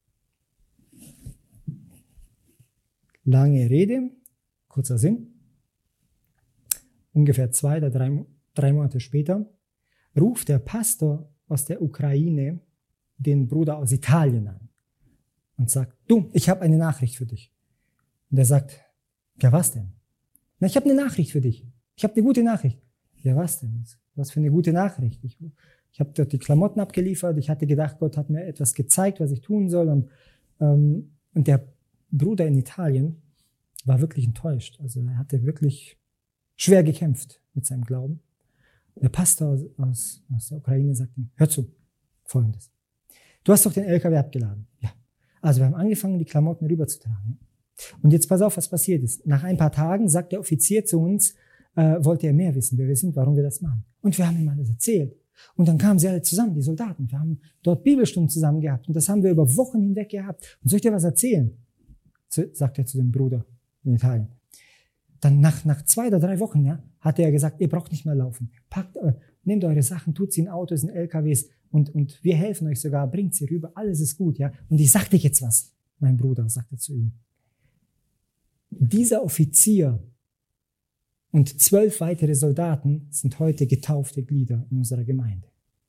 Lange Rede, kurzer Sinn. Ungefähr zwei oder drei, drei Monate später ruft der Pastor aus der Ukraine den Bruder aus Italien an und sagt, du, ich habe eine Nachricht für dich. Und er sagt, ja was denn? Na, ich habe eine Nachricht für dich. Ich habe eine gute Nachricht. Ja was denn? Was für eine gute Nachricht? Ich, ich habe dort die Klamotten abgeliefert. Ich hatte gedacht, Gott hat mir etwas gezeigt, was ich tun soll. Und, ähm, und der Bruder in Italien war wirklich enttäuscht. Also er hatte wirklich schwer gekämpft mit seinem Glauben. Der Pastor aus, aus, aus der Ukraine sagt ihm, hör zu, Folgendes. Du hast doch den L K W abgeladen. Ja. Also wir haben angefangen, die Klamotten rüberzutragen. Und jetzt pass auf, was passiert ist. Nach ein paar Tagen sagt der Offizier zu uns, äh, wollte er mehr wissen, wer wir sind, warum wir das machen. Und wir haben ihm alles erzählt. Und dann kamen sie alle zusammen, die Soldaten. Wir haben dort Bibelstunden zusammen gehabt. Und das haben wir über Wochen hinweg gehabt. Und soll ich dir was erzählen? Zu, sagt er zu dem Bruder in Italien. Dann nach, nach zwei oder drei Wochen, ja, hat er gesagt, ihr braucht nicht mehr laufen. Packt, äh, nehmt eure Sachen, tut sie in Autos, in L K Ws und, und wir helfen euch sogar, bringt sie rüber, alles ist gut, ja. Und ich sag dir jetzt was, mein Bruder, sagte zu ihm. Dieser Offizier und zwölf weitere Soldaten sind heute getaufte Glieder in unserer Gemeinde.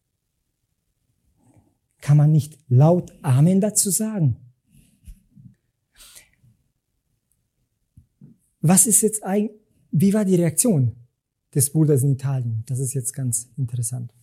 Kann man nicht laut Amen dazu sagen? Was ist jetzt eigentlich, wie war die Reaktion des Bruders in Italien? Das ist jetzt ganz interessant.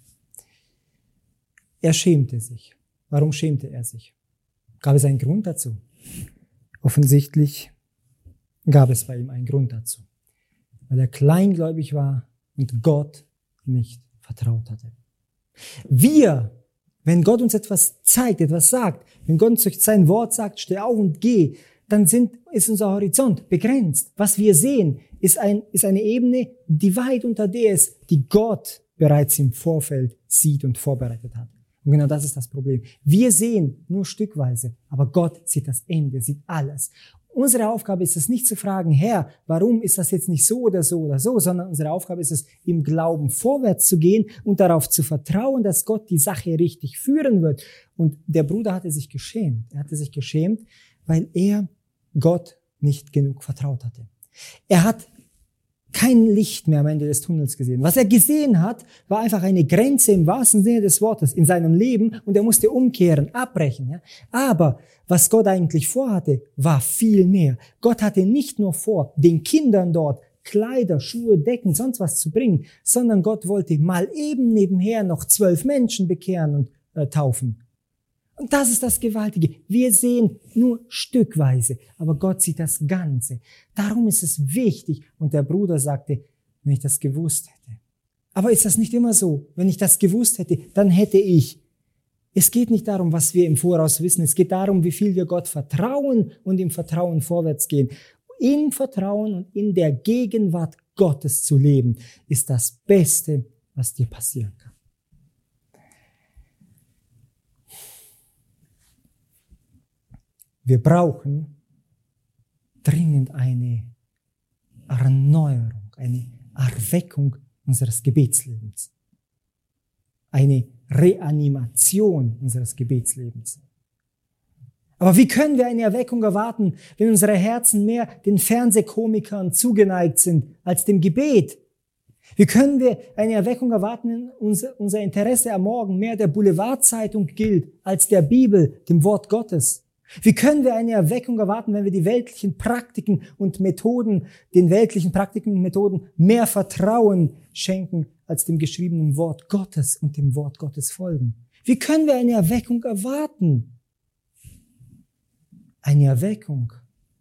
Er schämte sich. Warum schämte er sich? Gab es einen Grund dazu? Offensichtlich gab es bei ihm einen Grund dazu. Weil er kleingläubig war und Gott nicht vertraut hatte. Wir, wenn Gott uns etwas zeigt, etwas sagt, wenn Gott uns durch sein Wort sagt, steh auf und geh, dann sind, ist unser Horizont begrenzt. Was wir sehen, ist, ein, ist eine Ebene, die weit unter der ist, die Gott bereits im Vorfeld sieht und vorbereitet hat. Und genau das ist das Problem. Wir sehen nur stückweise, aber Gott sieht das Ende, sieht alles. Unsere Aufgabe ist es nicht zu fragen, Herr, warum ist das jetzt nicht so oder so oder so, sondern unsere Aufgabe ist es, im Glauben vorwärts zu gehen und darauf zu vertrauen, dass Gott die Sache richtig führen wird. Und der Bruder hatte sich geschämt. Er hatte sich geschämt, weil er Gott nicht genug vertraut hatte. Er hat kein Licht mehr am Ende des Tunnels gesehen. Was er gesehen hat, war einfach eine Grenze im wahrsten Sinne des Wortes in seinem Leben und er musste umkehren, abbrechen. Ja? Aber was Gott eigentlich vorhatte, war viel mehr. Gott hatte nicht nur vor, den Kindern dort Kleider, Schuhe, Decken, sonst was zu bringen, sondern Gott wollte mal eben nebenher noch zwölf Menschen bekehren und äh, taufen. Und das ist das Gewaltige. Wir sehen nur stückweise, aber Gott sieht das Ganze. Darum ist es wichtig. Und der Bruder sagte, wenn ich das gewusst hätte. Aber ist das nicht immer so? Wenn ich das gewusst hätte, dann hätte ich. Es geht nicht darum, was wir im Voraus wissen. Es geht darum, wie viel wir Gott vertrauen und im Vertrauen vorwärts gehen. Im Vertrauen und in der Gegenwart Gottes zu leben, ist das Beste, was dir passieren kann. Wir brauchen dringend eine Erneuerung, eine Erweckung unseres Gebetslebens. Eine Reanimation unseres Gebetslebens. Aber wie können wir eine Erweckung erwarten, wenn unsere Herzen mehr den Fernsehkomikern zugeneigt sind als dem Gebet? Wie können wir eine Erweckung erwarten, wenn unser, unser Interesse am Morgen mehr der Boulevardzeitung gilt als der Bibel, dem Wort Gottes? Wie können wir eine Erweckung erwarten, wenn wir die weltlichen Praktiken und Methoden, den weltlichen Praktiken und Methoden mehr Vertrauen schenken als dem geschriebenen Wort Gottes und dem Wort Gottes folgen? Wie können wir eine Erweckung erwarten? Eine Erweckung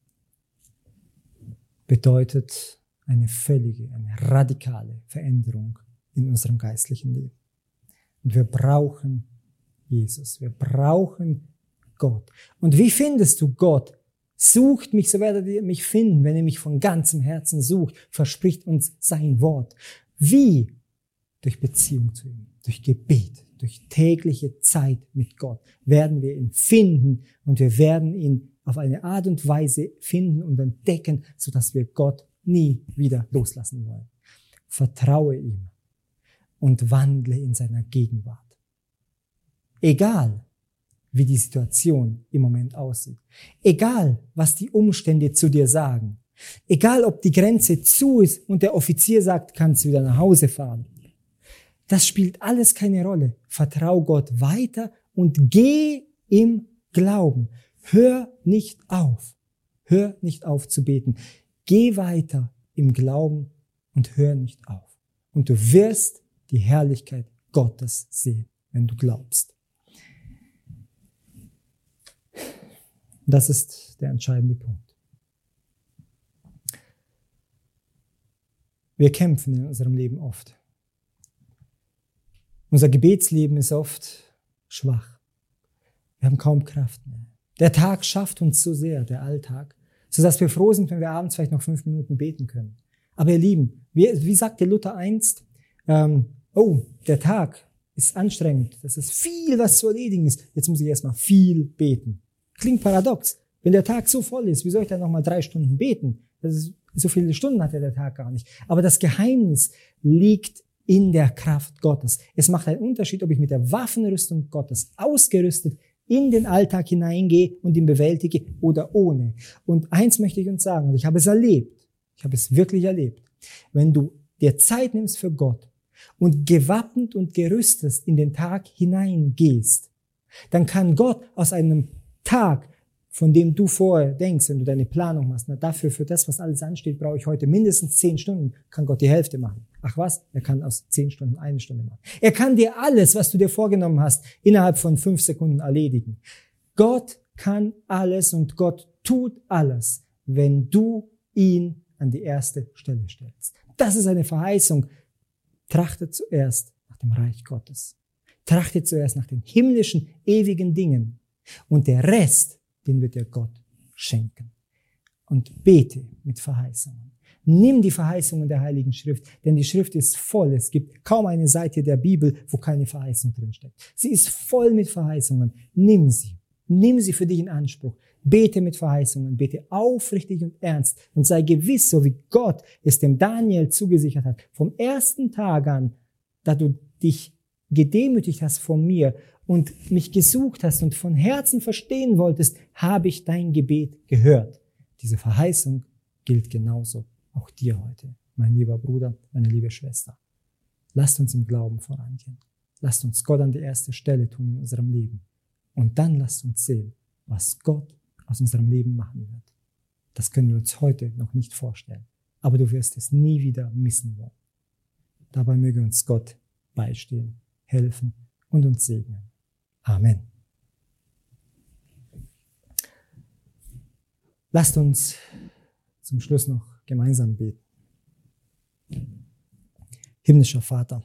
bedeutet eine völlige, eine radikale Veränderung in unserem geistlichen Leben. Und wir brauchen Jesus. Wir brauchen Gott. Und wie findest du Gott? Sucht mich, so werdet ihr mich finden, wenn ihr mich von ganzem Herzen sucht, verspricht uns sein Wort. Wie? Durch Beziehung zu ihm, durch Gebet, durch tägliche Zeit mit Gott werden wir ihn finden und wir werden ihn auf eine Art und Weise finden und entdecken, sodass wir Gott nie wieder loslassen wollen. Vertraue ihm und wandle in seiner Gegenwart. Egal, wie die Situation im Moment aussieht. Egal, was die Umstände zu dir sagen. Egal, ob die Grenze zu ist und der Offizier sagt, kannst du wieder nach Hause fahren. Das spielt alles keine Rolle. Vertrau Gott weiter und geh im Glauben. Hör nicht auf. Hör nicht auf zu beten. Geh weiter im Glauben und hör nicht auf. Und du wirst die Herrlichkeit Gottes sehen, wenn du glaubst. Das ist der entscheidende Punkt. Wir kämpfen in unserem Leben oft. Unser Gebetsleben ist oft schwach. Wir haben kaum Kraft mehr. Der Tag schafft uns so sehr, der Alltag, sodass wir froh sind, wenn wir abends vielleicht noch fünf Minuten beten können. Aber ihr Lieben, wie, wie sagte Luther einst, ähm, oh, der Tag ist anstrengend, das ist viel, was zu erledigen ist. Jetzt muss ich erstmal viel beten. Klingt paradox. Wenn der Tag so voll ist, wie soll ich dann nochmal drei Stunden beten? Das ist, so viele Stunden hat ja der Tag gar nicht. Aber das Geheimnis liegt in der Kraft Gottes. Es macht einen Unterschied, ob ich mit der Waffenrüstung Gottes ausgerüstet in den Alltag hineingehe und ihn bewältige oder ohne. Und eins möchte ich uns sagen, und ich habe es erlebt, ich habe es wirklich erlebt, wenn du dir Zeit nimmst für Gott und gewappnet und gerüstet in den Tag hineingehst, dann kann Gott aus einem Tag, von dem du vorher denkst, wenn du deine Planung machst, na dafür, für das, was alles ansteht, brauche ich heute mindestens zehn Stunden, kann Gott die Hälfte machen. Ach was? Er kann aus zehn Stunden eine Stunde machen. Er kann dir alles, was du dir vorgenommen hast, innerhalb von fünf Sekunden erledigen. Gott kann alles und Gott tut alles, wenn du ihn an die erste Stelle stellst. Das ist eine Verheißung. Trachte zuerst nach dem Reich Gottes. Trachte zuerst nach den himmlischen, ewigen Dingen. Und der Rest, den wird dir Gott schenken. Und bete mit Verheißungen. Nimm die Verheißungen der Heiligen Schrift, denn die Schrift ist voll. Es gibt kaum eine Seite der Bibel, wo keine Verheißung drinsteckt. Sie ist voll mit Verheißungen. Nimm sie. Nimm sie für dich in Anspruch. Bete mit Verheißungen. Bete aufrichtig und ernst und sei gewiss, so wie Gott es dem Daniel zugesichert hat, vom ersten Tag an, da du dich gedemütigt hast vor mir und mich gesucht hast und von Herzen verstehen wolltest, habe ich dein Gebet gehört. Diese Verheißung gilt genauso auch dir heute. mein lieber Bruder, meine liebe Schwester. Lasst uns im Glauben vorangehen. Lasst uns Gott an die erste Stelle tun in unserem Leben. Und dann lasst uns sehen, was Gott aus unserem Leben machen wird. Das können wir uns heute noch nicht vorstellen. Aber du wirst es nie wieder missen wollen. Dabei möge uns Gott beistehen, helfen und uns segnen. Amen. Lasst uns zum Schluss noch gemeinsam beten. Himmlischer Vater,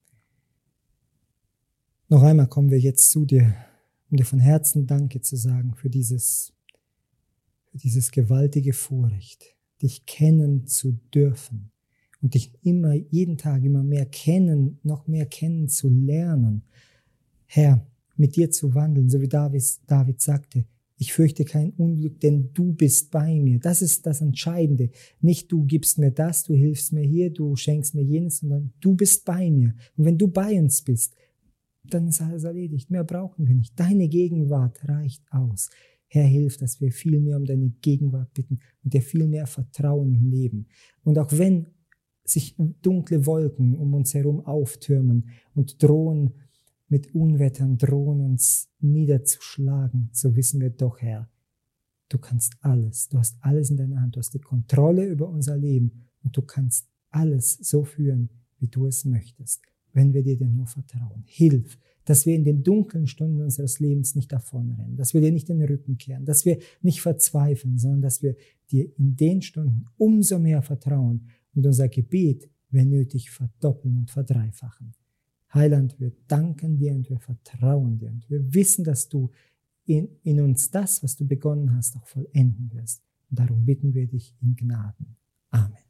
noch einmal kommen wir jetzt zu dir, um dir von Herzen Danke zu sagen für dieses, für dieses gewaltige Vorrecht, dich kennen zu dürfen und dich immer, jeden Tag immer mehr kennen, noch mehr kennen zu lernen. Herr, mit dir zu wandeln, so wie David, David sagte, ich fürchte kein Unglück, denn du bist bei mir. Das ist das Entscheidende. Nicht du gibst mir das, du hilfst mir hier, du schenkst mir jenes, sondern du bist bei mir. Und wenn du bei uns bist, dann ist alles erledigt. Mehr brauchen wir nicht. Deine Gegenwart reicht aus. Herr, hilf, dass wir viel mehr um deine Gegenwart bitten und dir viel mehr vertrauen im Leben. Und auch wenn sich dunkle Wolken um uns herum auftürmen und drohen, mit Unwettern drohen, uns niederzuschlagen, so wissen wir doch, Herr, du kannst alles, du hast alles in deiner Hand, du hast die Kontrolle über unser Leben und du kannst alles so führen, wie du es möchtest, wenn wir dir denn nur vertrauen. Hilf, dass wir in den dunklen Stunden unseres Lebens nicht davonrennen, dass wir dir nicht den Rücken kehren, dass wir nicht verzweifeln, sondern dass wir dir in den Stunden umso mehr vertrauen und unser Gebet, wenn nötig, verdoppeln und verdreifachen. Heiland, wir danken dir und wir vertrauen dir und wir wissen, dass du in, in uns das, was du begonnen hast, auch vollenden wirst. Und darum bitten wir dich in Gnaden. Amen.